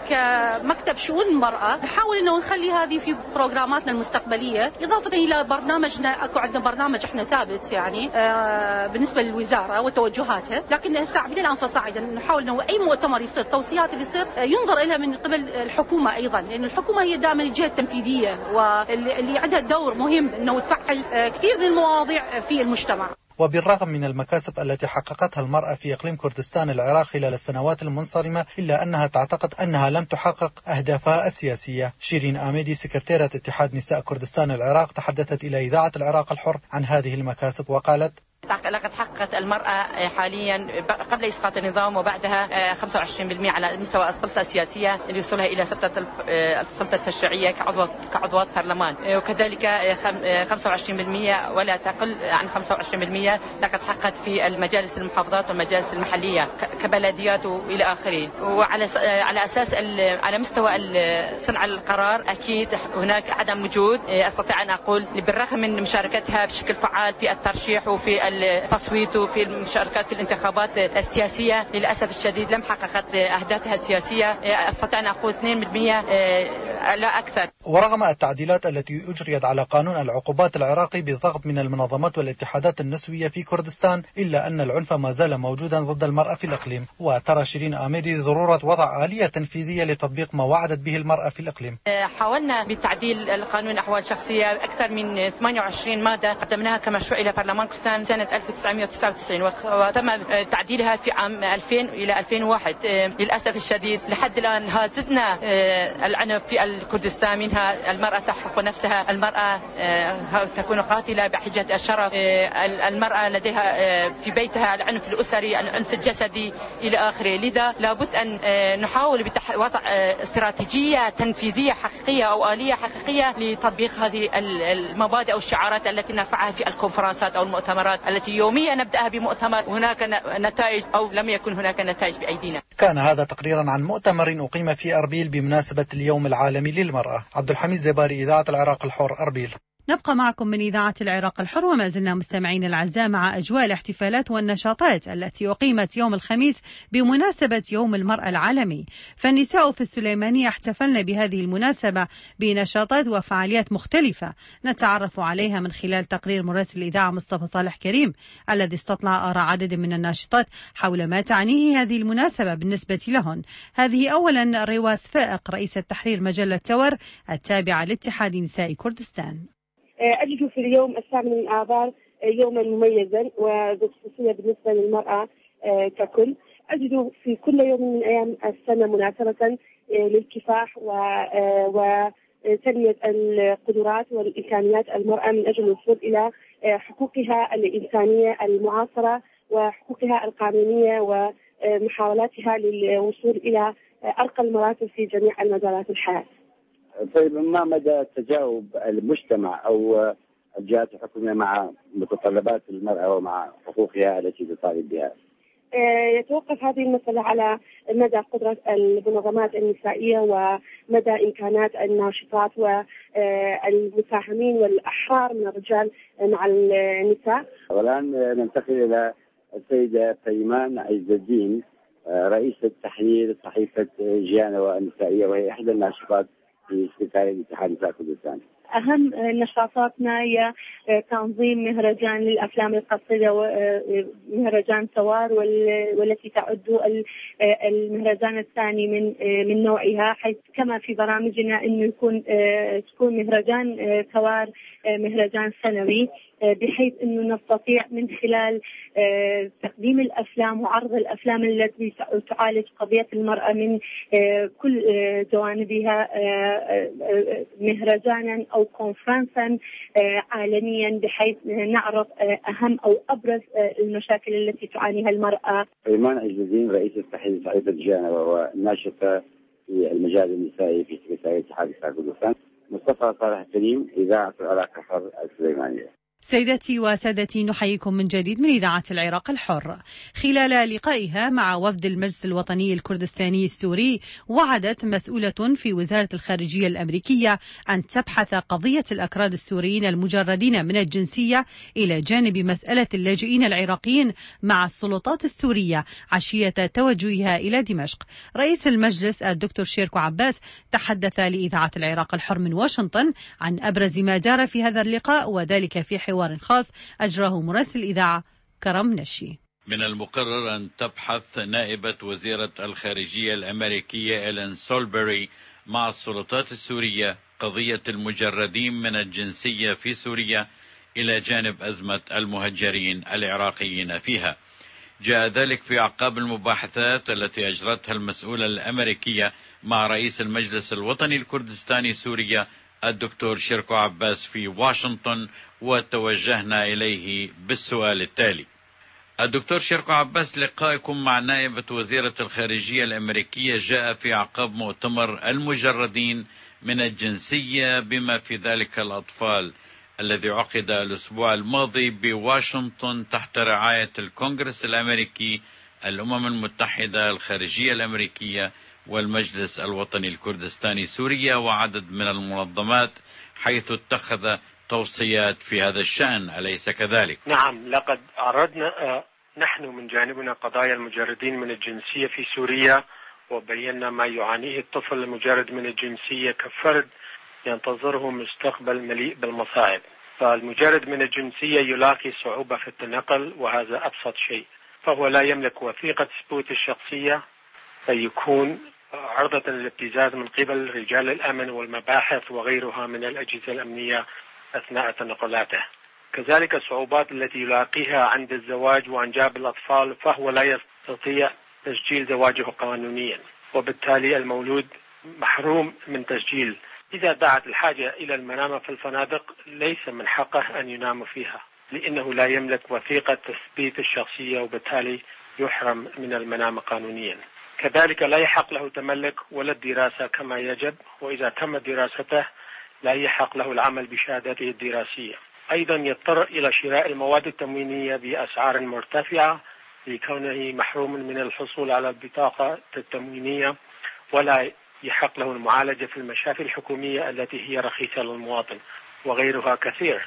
كمكتب شؤون المرأة نحاول إنه نخلي هذه في بروجراماتنا المستقبلية، إضافة إلى برنامجنا. أكو عندنا برنامج إحنا ثابت يعني آه بالنسبة للوزارة وتوجهاتها، لكن هسه من الآن فصاعدا نحاول إنه أي مؤتمر يصير توصيات اللي يصير آه ينظر إليها من قبل الحكومة أيضا، لأن الحكومة هي دائما الجهة التنفيذية واللي عندها دور مهم إنه تفعل آه كثير من المواضيع في المجتمع. وبالرغم من المكاسب التي حققتها المرأة في إقليم كردستان العراق خلال السنوات المنصرمة، إلا أنها تعتقد أنها لم تحقق أهدافها السياسية. شيرين آميدي سكرتيرة اتحاد نساء كردستان العراق تحدثت إلى إذاعة العراق الحر عن هذه المكاسب وقالت: لقد حققت المرأة حاليا قبل إسقاط النظام وبعدها خمسة وعشرين بالمئة على مستوى السلطة السياسية لوصولها إلى سلطة السلطة التشريعية كعضوات كعضوات برلمان، وكذلك خمسة وعشرين بالمئة ولا تقل عن خمسة وعشرين بالمئة لقد حققت في المجالس المحافظات والمجالس المحلية كبلديات وإلى آخره. وعلى على أساس على مستوى صنع القرار أكيد هناك عدم وجود. أستطيع أن أقول بالرغم من مشاركتها بشكل فعال في الترشيح وفي التصويت وفي المشاركات في الانتخابات السياسية، للأسف الشديد لم حققت أهدافها السياسية. أستطيع أن أقول اثنين بالمئة لا أكثر. ورغم التعديلات التي أجريت على قانون العقوبات العراقي بالضغط من المنظمات والاتحادات النسوية في كردستان، إلا أن العنف ما زال موجودا ضد المرأة في الإقليم. وترى شيرين آميدي ضرورة وضع آلية تنفيذية لتطبيق ما وعدت به المرأة في الإقليم. حاولنا بتعديل القانون أحوال شخصية، أكثر من ثمانية وعشرين مادة قدمناها كمشروع إلى برلمان كردستان سنة ألف وتسعمئة وتسعة وتسعين، وتم تعديلها في عام ألفين إلى ألفين وواحد. للأسف الشديد لحد الآن هازدنا العنف في كردستان، منها المرأة تحرق نفسها، المرأة تكون قاتلة بحجة الشرف، المرأة لديها في بيتها العنف الأسري، العنف الجسدي إلى آخره. لذا لابد أن نحاول بوضع استراتيجية تنفيذية حقيقية أو آلية حقيقية لتطبيق هذه المبادئ أو الشعارات التي نرفعها في الكونفرنسات أو المؤتمرات التي يوميا نبدأها بمؤتمر وهناك نتائج أو لم يكن هناك نتائج بأيدينا. كان هذا تقريرا عن مؤتمر أقيم في أربيل بمناسبة اليوم العالمي للمرأة. عبد الحميد زباري، إذاعة العراق الحر، أربيل. نبقى معكم من إذاعة العراق الحر، وما زلنا مستمعين الأعزاء مع أجواء الاحتفالات والنشاطات التي أقيمت يوم الخميس بمناسبة يوم المرأة العالمي. فالنساء في السليمانية احتفلن بهذه المناسبة بنشاطات وفعاليات مختلفة نتعرف عليها من خلال تقرير مراسل الإذاعة مصطفى صالح كريم الذي استطلع آراء عدد من الناشطات حول ما تعنيه هذه المناسبة بالنسبة لهن. هذه أولا رواس فائق رئيسة تحرير مجلة تور التابعة لاتحاد نساء كردستان. أجد في اليوم الثامن من آذار يوما مميزا وذو خصوصية بالنسبة للمرأة، ككل. أجد في كل يوم من أيام السنة مناسبة للكفاح وتنمية القدرات والإمكانيات المرأة من أجل الوصول إلى حقوقها الإنسانية المعاصرة وحقوقها القانونية ومحاولاتها للوصول إلى أرقى المراتب في جميع المجالات الحياة. طيب، ما مدى تجاوب المجتمع أو الجهات الحكومية مع متطلبات المرأة ومع حقوقها التي تطالب بها؟ يتوقف هذه المسألة على مدى قدرة المنظمات النسائية ومدى إمكانات الناشطات والمساهمين والأحرار من الرجال مع النساء. والآن ننتقل إلى السيدة فيمان عز الدين، رئيسة تحرير صحيفة جيانا النسائية، وهي إحدى الناشطات في سكرتارية اتحاد نساء كردستان. أهم نشاطاتنا هي تنظيم مهرجان للأفلام القصيرة ومهرجان سوار، والتي تعد المهرجان الثاني من من نوعها، حيث كما في برامجنا أنه يكون تكون مهرجان سوار مهرجان سنوي، بحيث أنه نستطيع من خلال تقديم الأفلام وعرض الأفلام التي تعالج قضية المرأة من كل جوانبها مهرجانا أو كونفرنسا عالميا، بحيث نعرض أهم أو أبرز المشاكل التي تعانيها المرأة. فيمان عز الدين، رئيسة تحرير صحيفة جيانا وهو ناشطة في المجال النسائي في سكرتارية اتحاد نساء كردستان. مصطفى صالح كريم، إذاعة العراق الحر السليمانية. سيداتي وسادتي، نحييكم من جديد من إذاعة العراق الحر. خلال لقائها مع وفد المجلس الوطني الكردستاني السوري، وعدت مسؤولة في وزارة الخارجية الأمريكية أن تبحث قضية الأكراد السوريين المجردين من الجنسية إلى جانب مسألة اللاجئين العراقيين مع السلطات السورية عشية توجهها إلى دمشق. رئيس المجلس الدكتور شيركو عباس تحدث لإذاعة العراق الحر من واشنطن عن أبرز ما جرى في هذا اللقاء، وذلك في حوار خاص أجراه مراسل الإذاعة كرم نشي. من المقرر أن تبحث نائبة وزيرة الخارجية الأمريكية إلين سولبري مع السلطات السورية قضية المجردين من الجنسية في سوريا إلى جانب أزمة المهجرين العراقيين فيها. جاء ذلك في أعقاب المباحثات التي أجرتها المسؤولة الأمريكية مع رئيس المجلس الوطني الكردستاني سوريا الدكتور شيركو عباس في واشنطن، وتوجهنا إليه بالسؤال التالي: الدكتور شيركو عباس، لقائكم مع نائبة وزيرة الخارجية الأمريكية جاء في أعقاب مؤتمر المجردين من الجنسية بما في ذلك الأطفال الذي عقد الأسبوع الماضي بواشنطن تحت رعاية الكونغرس الأمريكي، الأمم المتحدة، الخارجية الأمريكية، والمجلس الوطني الكردستاني سوريا وعدد من المنظمات، حيث اتخذ توصيات في هذا الشأن، أليس كذلك؟ نعم، لقد عرضنا نحن من جانبنا قضايا المجردين من الجنسية في سوريا، وبينا ما يعانيه الطفل المجرد من الجنسية كفرد ينتظره مستقبل مليء بالمصاعب. فالمجرد من الجنسية يلاقي صعوبة في التنقل، وهذا أبسط شيء، فهو لا يملك وثيقة ثبوت الشخصية، فيكون عرضة للابتزاز من قبل رجال الأمن والمباحث وغيرها من الأجهزة الأمنية أثناء تنقلاته. كذلك الصعوبات التي يلاقيها عند الزواج وأنجاب الأطفال، فهو لا يستطيع تسجيل زواجه قانونيا، وبالتالي المولود محروم من تسجيل. إذا دعت الحاجة إلى المنام في الفنادق، ليس من حقه أن ينام فيها، لأنه لا يملك وثيقة تثبيت الشخصية، وبالتالي يحرم من المنام قانونيا. كذلك لا يحق له تملك ولا الدراسة كما يجب، وإذا تم دراسته لا يحق له العمل بشهادته الدراسية. أيضا يضطر إلى شراء المواد التموينية بأسعار مرتفعة لكونه محروم من الحصول على البطاقة التموينية، ولا يحق له المعالجة في المشافي الحكومية التي هي رخيصة للمواطن، وغيرها كثير.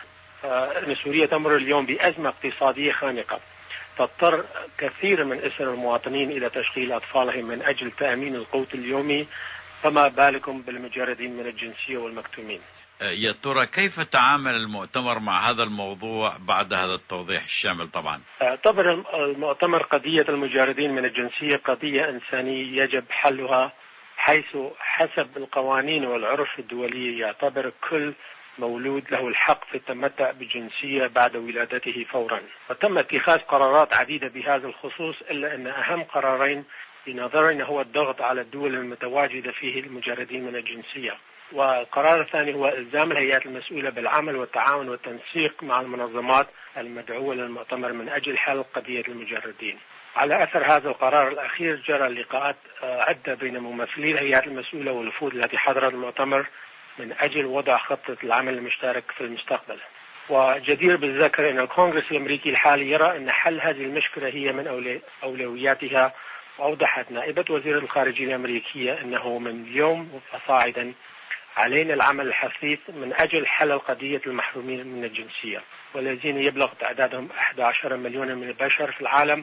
سوريا تمر اليوم بأزمة اقتصادية خانقة، تضطر كثير من أسر المواطنين إلى تشغيل أطفالهم من أجل تأمين القوت اليومي، فما بالكم بالمجردين من الجنسية والمكتومين. يا ترى كيف تعامل المؤتمر مع هذا الموضوع بعد هذا التوضيح الشامل؟ طبعا اعتبر المؤتمر قضية المجردين من الجنسية قضية إنسانية يجب حلها، حيث حسب القوانين والعرف الدولية يعتبر كل مولود له الحق في التمتع بالجنسية بعد ولادته فورا. وتم اتخاذ قرارات عديدة بهذا الخصوص، إلا أن أهم قرارين بنظرنا هو الضغط على الدول المتواجدة فيه المجردين من الجنسية. والقرار الثاني هو إلزام الهيئات المسؤولة بالعمل والتعاون والتنسيق مع المنظمات المدعوة للمؤتمر من أجل حل قضية المجردين. على أثر هذا القرار الأخير جرى لقاءات عدة بين ممثلي الهيئات المسؤولة والوفود التي حضرت المؤتمر من أجل وضع خطة العمل المشترك في المستقبل. وجدير بالذكر أن الكونغرس الأمريكي الحالي يرى أن حل هذه المشكلة هي من أولوياتها. وأوضحت نائبة وزير الخارجية الأمريكية أنه من اليوم فصاعدا علينا العمل الحثيث من أجل حل قضية المحرومين من الجنسية، والذين يبلغ تعدادهم أحد عشر مليون من البشر في العالم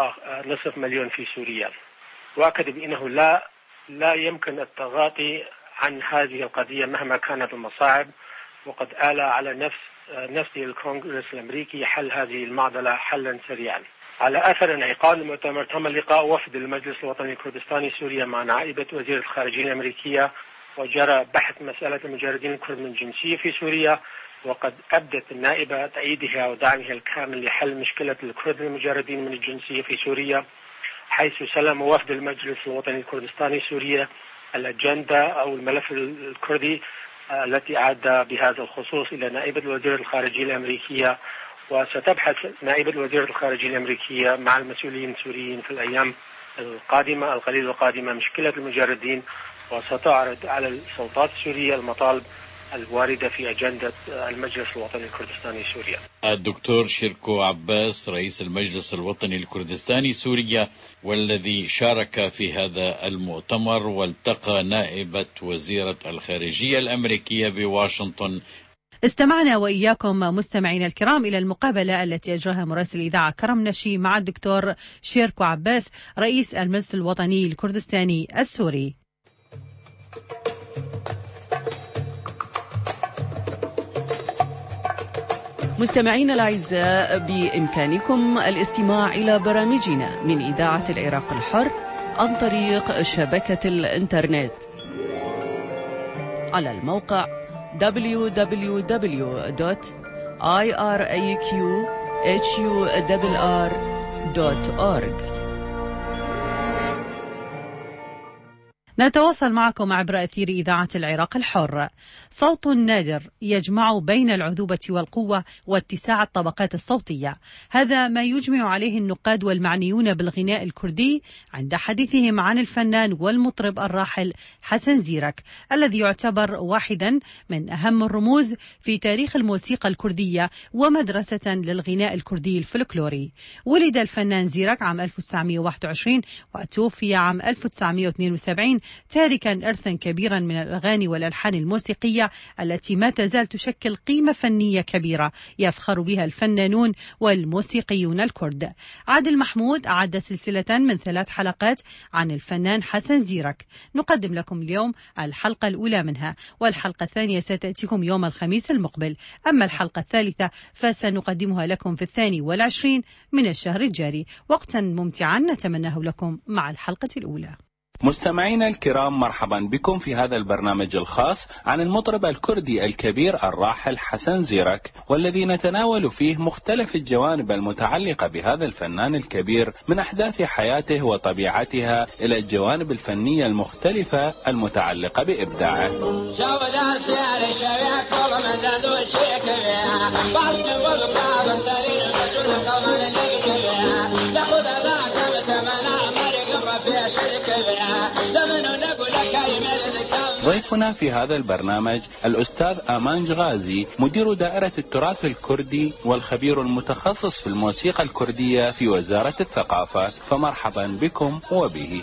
ونصف مليون في سوريا. وأكد بأنه لا لا يمكن التغاضي عن هذه القضية مهما كانت المصاعب، وقد آل على نفس نفسه الكونغرس الأمريكي حل هذه المعضلة حلا سريعا. على أثر انعقاد المؤتمر تم لقاء وفد المجلس الوطني الكردستاني سوريا مع نائبة وزير الخارجية الأمريكية، وجرى بحث مسألة المجردين الكرد من الجنسية في سوريا. وقد أبدت النائبة تأييدها ودعمها الكامل لحل مشكلة الكرد المجردين من الجنسية في سوريا، حيث سلم وفد المجلس الوطني الكردستاني سوريا الأجندة أو الملف الكردي التي أعد بهذا الخصوص إلى نائبة وزير الخارجية الأمريكية. وستبحث نائبة وزير الخارجية الأمريكية مع المسؤولين السوريين في الأيام القادمة القليلة القادمة مشكلة المجردين، وستعرض على السلطات السورية المطالب الواردة في أجندة المجلس الوطني الكردستاني سوريا. الدكتور شيركو عباس رئيس المجلس الوطني الكردستاني سوريا، والذي شارك في هذا المؤتمر والتقى نائبة وزيرة الخارجية الأمريكية بواشنطن. استمعنا وإياكم مستمعينا الكرام إلى المقابلة التي أجراها مراسل الإذاعة كرم نشي مع الدكتور شيركو عباس رئيس المجلس الوطني الكردستاني السوري. مستمعينا الأعزاء، بإمكانكم الاستماع إلى برامجنا من إذاعة العراق الحر عن طريق شبكة الإنترنت على الموقع دبليو دبليو دبليو دوت آي آر إيه كيو إتش يو آر آر دوت أورج. نتواصل معكم عبر أثير إذاعة العراق الحر. صوت نادر يجمع بين العذوبة والقوة واتساع الطبقات الصوتية، هذا ما يجمع عليه النقاد والمعنيون بالغناء الكردي عند حديثهم عن الفنان والمطرب الراحل حسن زيرك، الذي يعتبر واحدا من أهم الرموز في تاريخ الموسيقى الكردية ومدرسة للغناء الكردي الفلكلوري. ولد الفنان زيرك عام ألف وتسعمئة وواحد وعشرين وتوفي عام ألف وتسعمئة واثنين وسبعين، تاركا إرثا كبيرا من الأغاني والألحان الموسيقية التي ما تزال تشكل قيمة فنية كبيرة يفخر بها الفنانون والموسيقيون الكرد. عادل محمود أعد سلسلة من ثلاث حلقات عن الفنان حسن زيرك، نقدم لكم اليوم الحلقة الأولى منها، والحلقة الثانية ستأتيكم يوم الخميس المقبل، أما الحلقة الثالثة فسنقدمها لكم في الثاني والعشرين من الشهر الجاري. وقتا ممتعا نتمناه لكم مع الحلقة الأولى. مستمعينا الكرام، مرحبا بكم في هذا البرنامج الخاص عن المطرب الكردي الكبير الراحل حسن زيرك، والذي نتناول فيه مختلف الجوانب المتعلقة بهذا الفنان الكبير من أحداث حياته وطبيعتها إلى الجوانب الفنية المختلفة المتعلقة بإبداعه. ضيفنا في هذا البرنامج الأستاذ آمان غازي، مدير دائرة التراث الكردي والخبير المتخصص في الموسيقى الكردية في وزارة الثقافة، فمرحبا بكم وبه.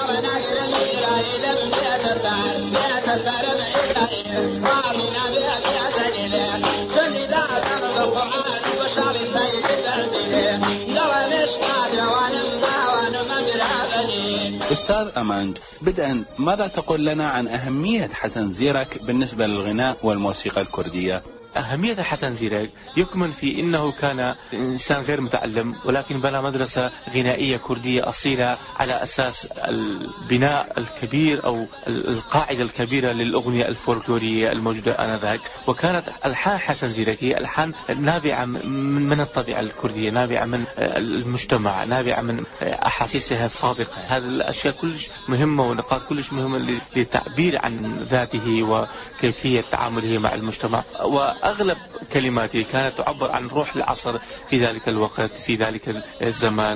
أستاذ أمانج، بدءا ماذا تقول لنا عن أهمية حسن زيرك بالنسبة للغناء والموسيقى الكردية؟ أهمية حسن زيرك يكمن في أنه كان إنسان غير متعلم، ولكن بنى مدرسة غنائية كردية أصيلة على أساس البناء الكبير أو القاعدة الكبيرة للأغنية الفولكلورية الموجودة آنذاك. وكانت ألحان حسن زيرك هي ألحان نابعة من الطبيعة الكردية، نابعة من المجتمع، نابعة من أحاسيسها الصادقة. هذه الأشياء كلش مهمة ونقاط كلش مهمة للتعبير عن ذاته وكيفية تعامله مع المجتمع. وأغلب كلماته كانت تعبر عن روح العصر في ذلك الوقت في ذلك الزمان.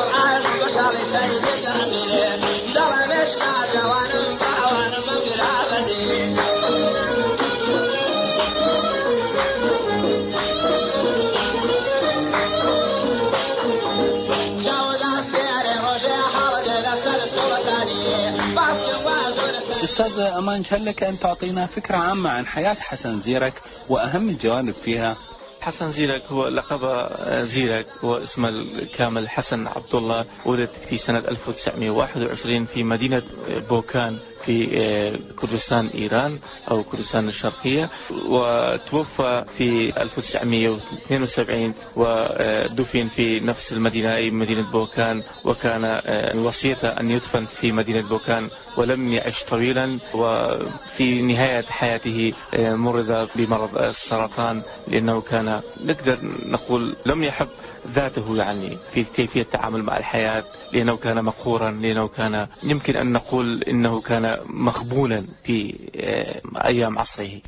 أستاذ أمان، هل لك أن تعطينا فكرة عامة عن حياة حسن زيرك وأهم الجوانب فيها؟ حسن زيرك هو لقب زيرك واسمه الكامل حسن عبد الله. ولد في سنة ألف وتسعمائة وواحد وعشرين في مدينة بوكان في كردستان إيران أو كردستان الشرقية، وتوفى في ألف وتسعمائة واثنين وسبعين ودفن في نفس المدينة أي مدينة بوكان. وكان وصيته أن يدفن في مدينة بوكان، ولم يعش طويلا، وفي نهاية حياته مرض بمرض السرطان، لأنه كان نقدر نقول لم يحب ذاته يعني في كيفية التعامل مع الحياة، لأنه كان مقهورا، لأنه كان يمكن أن نقول إنه كان مخبولا في أيام عصره.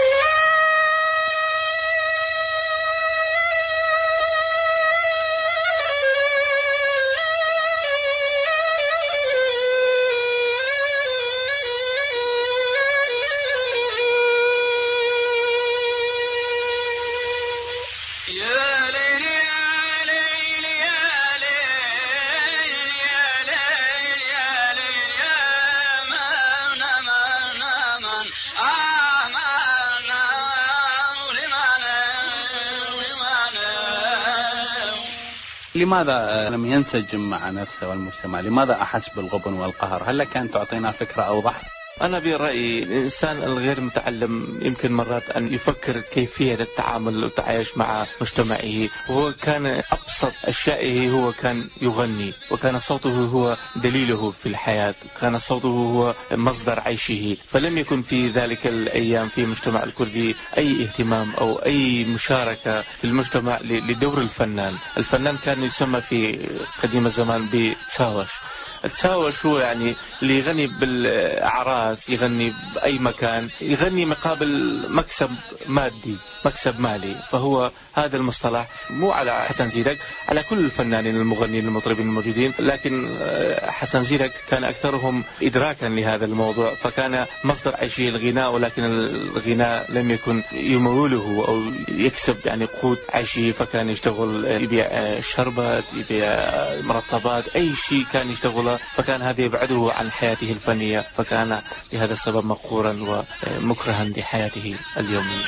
لماذا لم ينسجم مع نفسه والمجتمع؟ لماذا أحس بالغبن والقهر؟ هل لك أن تعطينا فكرة أوضح؟ أنا برأيي الإنسان الغير متعلم يمكن مرات أن يفكر كيفية التعامل والتعايش مع مجتمعه. هو كان أبسط أشيائه هو كان يغني، وكان صوته هو دليله في الحياة، كان صوته هو مصدر عيشه. فلم يكن في ذلك الأيام في المجتمع الكردي أي اهتمام أو أي مشاركة في المجتمع لدور الفنان. الفنان كان يسمى في قديم الزمان بتساوش. التساوش هو يعني اللي يغني بالأعراس، يغني بأي مكان، يغني مقابل مكسب مادي، مكسب مالي. فهو هذا المصطلح مو على حسن زيرك، على كل الفنانين المغنيين المطربين الموجودين، لكن حسن زيرك كان أكثرهم إدراكا لهذا الموضوع، فكان مصدر عيشه الغناء، ولكن الغناء لم يكن يموله أو يكسب يعني قوت عيشه. فكان يشتغل يبيع شربات، يبيع مرطبات، أي شيء كان يشتغله، فكان هذا يبعده عن حياته الفنية، فكان لهذا السبب مقهورا ومكرها لحياته اليومية.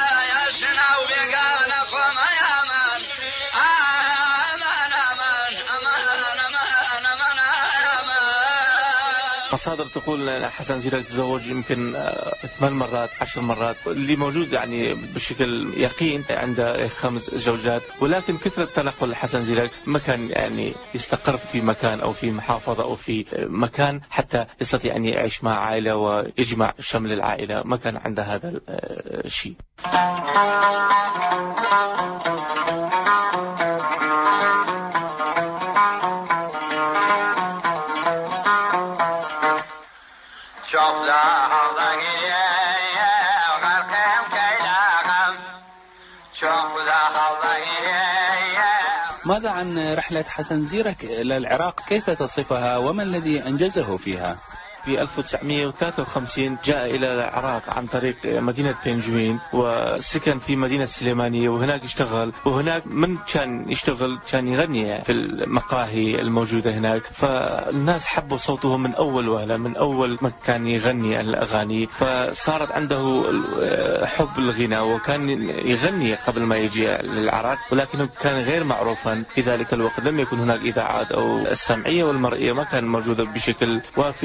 مصادر تقول أن حسن زيرك تزوج يمكن ثمان مرات عشر مرات، اللي موجود يعني بشكل يقين عنده خمس زوجات. ولكن كثرة تنقل حسن زيرك ما كان يعني يستقر في مكان أو في محافظة أو في مكان حتى يستطيع أن يعيش مع عائلة ويجمع شمل العائلة، ما كان عنده هذا الشيء. ماذا عن رحلة حسن زيرك إلى العراق؟ كيف تصفها وما الذي أنجزه فيها؟ في ألف وتسعمائة وثلاثة وخمسين جاء إلى العراق عن طريق مدينة بنجوين، وسكن في مدينة سليمانية، وهناك اشتغل. وهناك من كان يشتغل كان يغني في المقاهي الموجودة هناك، فالناس حبوا صوته من أول وهلة، من أول ما كان يغني الأغاني، فصارت عنده حب الغناء، وكان يغني قبل ما يجي للعراق، ولكنه كان غير معروفا في ذلك الوقت. لم يكن هناك إذاعات أو السمعية والمرئية ما كان موجودة بشكل وافي لكي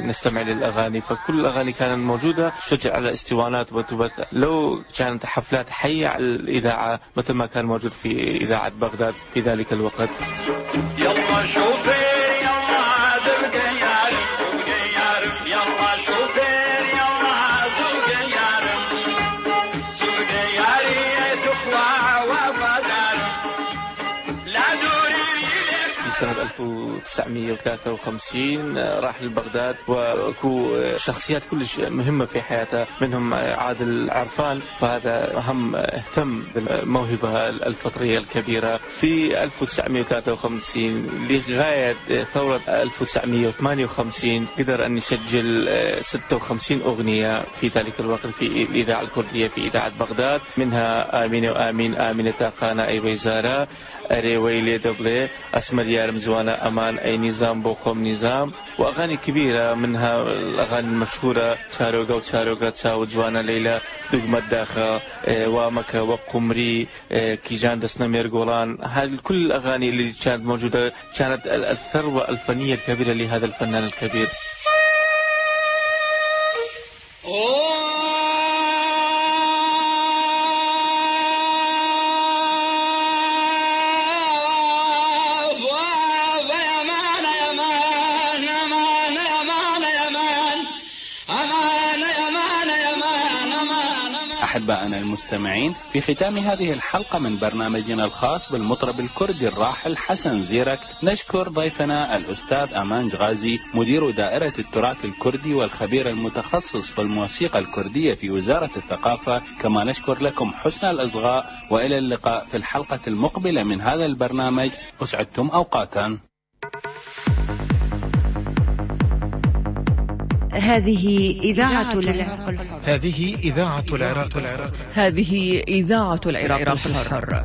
نستمع للأغاني، فكل الأغاني كانت موجودة تسجل على اسطوانات وتبث. لو كانت حفلات حية على الإذاعة مثل ما كان موجود في إذاعة بغداد في ذلك الوقت. يلا شوفي يلا تبقى يارم تبقى يارم يلا شوفي يلا تبقى يارم تبقى ياري تخوى وفدار لا دوري. في سنة ألف وتسعمئة وثلاثة وخمسين راح لبغداد، وكو شخصيات كلش مهمة في حياته، منهم عادل عرفان، فهذا أهم اهتم بالموهبة الفطرية الكبيرة. في ألف وتسعمئة وثلاثة وخمسين لغاية ثورة ألف وتسعمئة وثمانية وخمسين قدر أن يسجل ستة وخمسين أغنية في ذلك الوقت في الإذاعة الكردية في إذاعة بغداد، منها آمين وآمين آمين تاقانا أي ويزارة أري ويلي دبلي أسمر يارم زوانا أمان أي نظام بوخم نظام، وأغاني كبيرة منها الأغاني المشهورة شاروغا وشاروغا تساو جوانا ليلى دقمة داخا وامكا وقمري كيجان دسنا ميرغولان. هذه كل الأغاني اللي كانت موجودة كانت الثروة الفنية الكبيرة لهذا الفنان الكبير. أحبائنا المستمعين، في ختام هذه الحلقة من برنامجنا الخاص بالمطرب الكردي الراحل حسن زيرك، نشكر ضيفنا الأستاذ أمان جغازي مدير دائرة التراث الكردي والخبير المتخصص في الموسيقى الكردية في وزارة الثقافة، كما نشكر لكم حسن الإصغاء، وإلى اللقاء في الحلقة المقبلة من هذا البرنامج. أسعدتم أوقاتا. هذه إذاعة العراق الحر. هذه إذاعة العراق الحر. هذه إذاعة العراق الحر.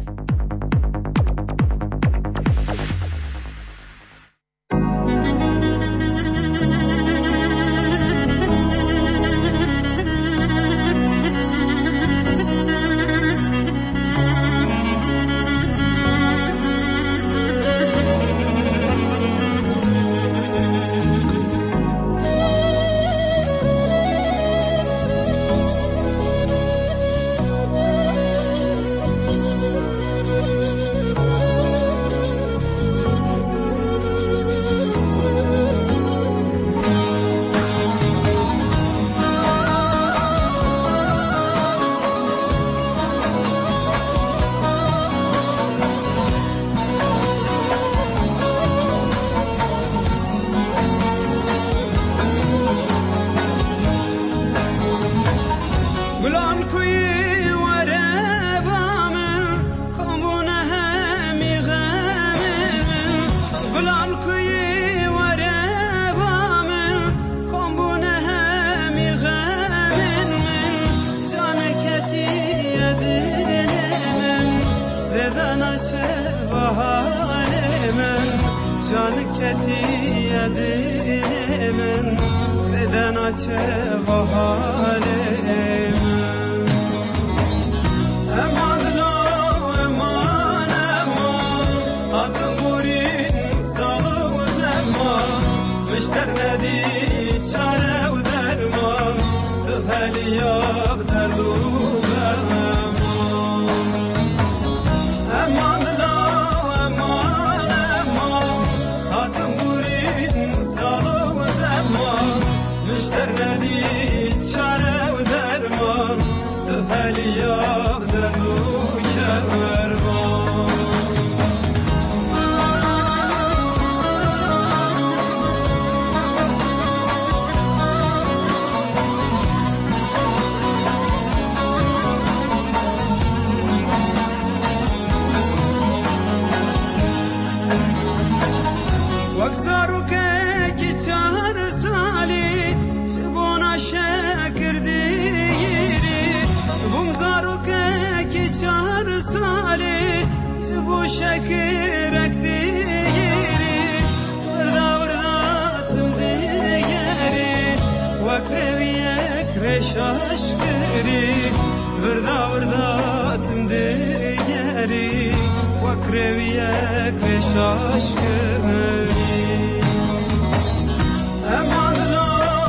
Aman lo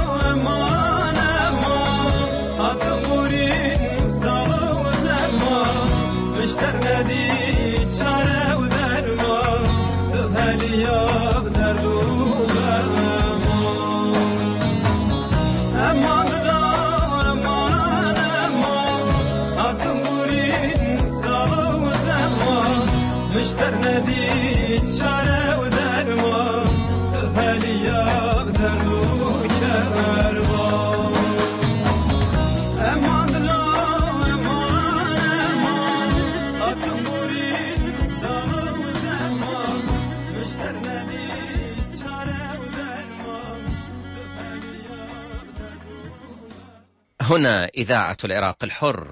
هنا إذاعة العراق الحر.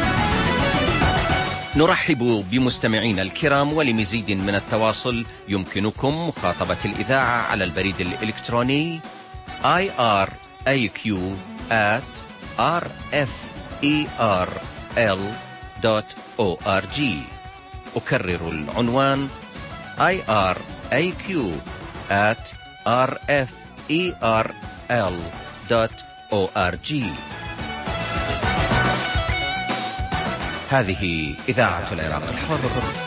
نرحب بمستمعينا الكرام، ولمزيد من التواصل يمكنكم مخاطبة الإذاعة على البريد الإلكتروني آي آر إيه كيو آت آر إف إي آر إل دوت أو آر جي. أكرر العنوان آي آر إيه كيو آت آر إف إي آر إل دوت أو آر جي. هذه إذاعة العراق الحر.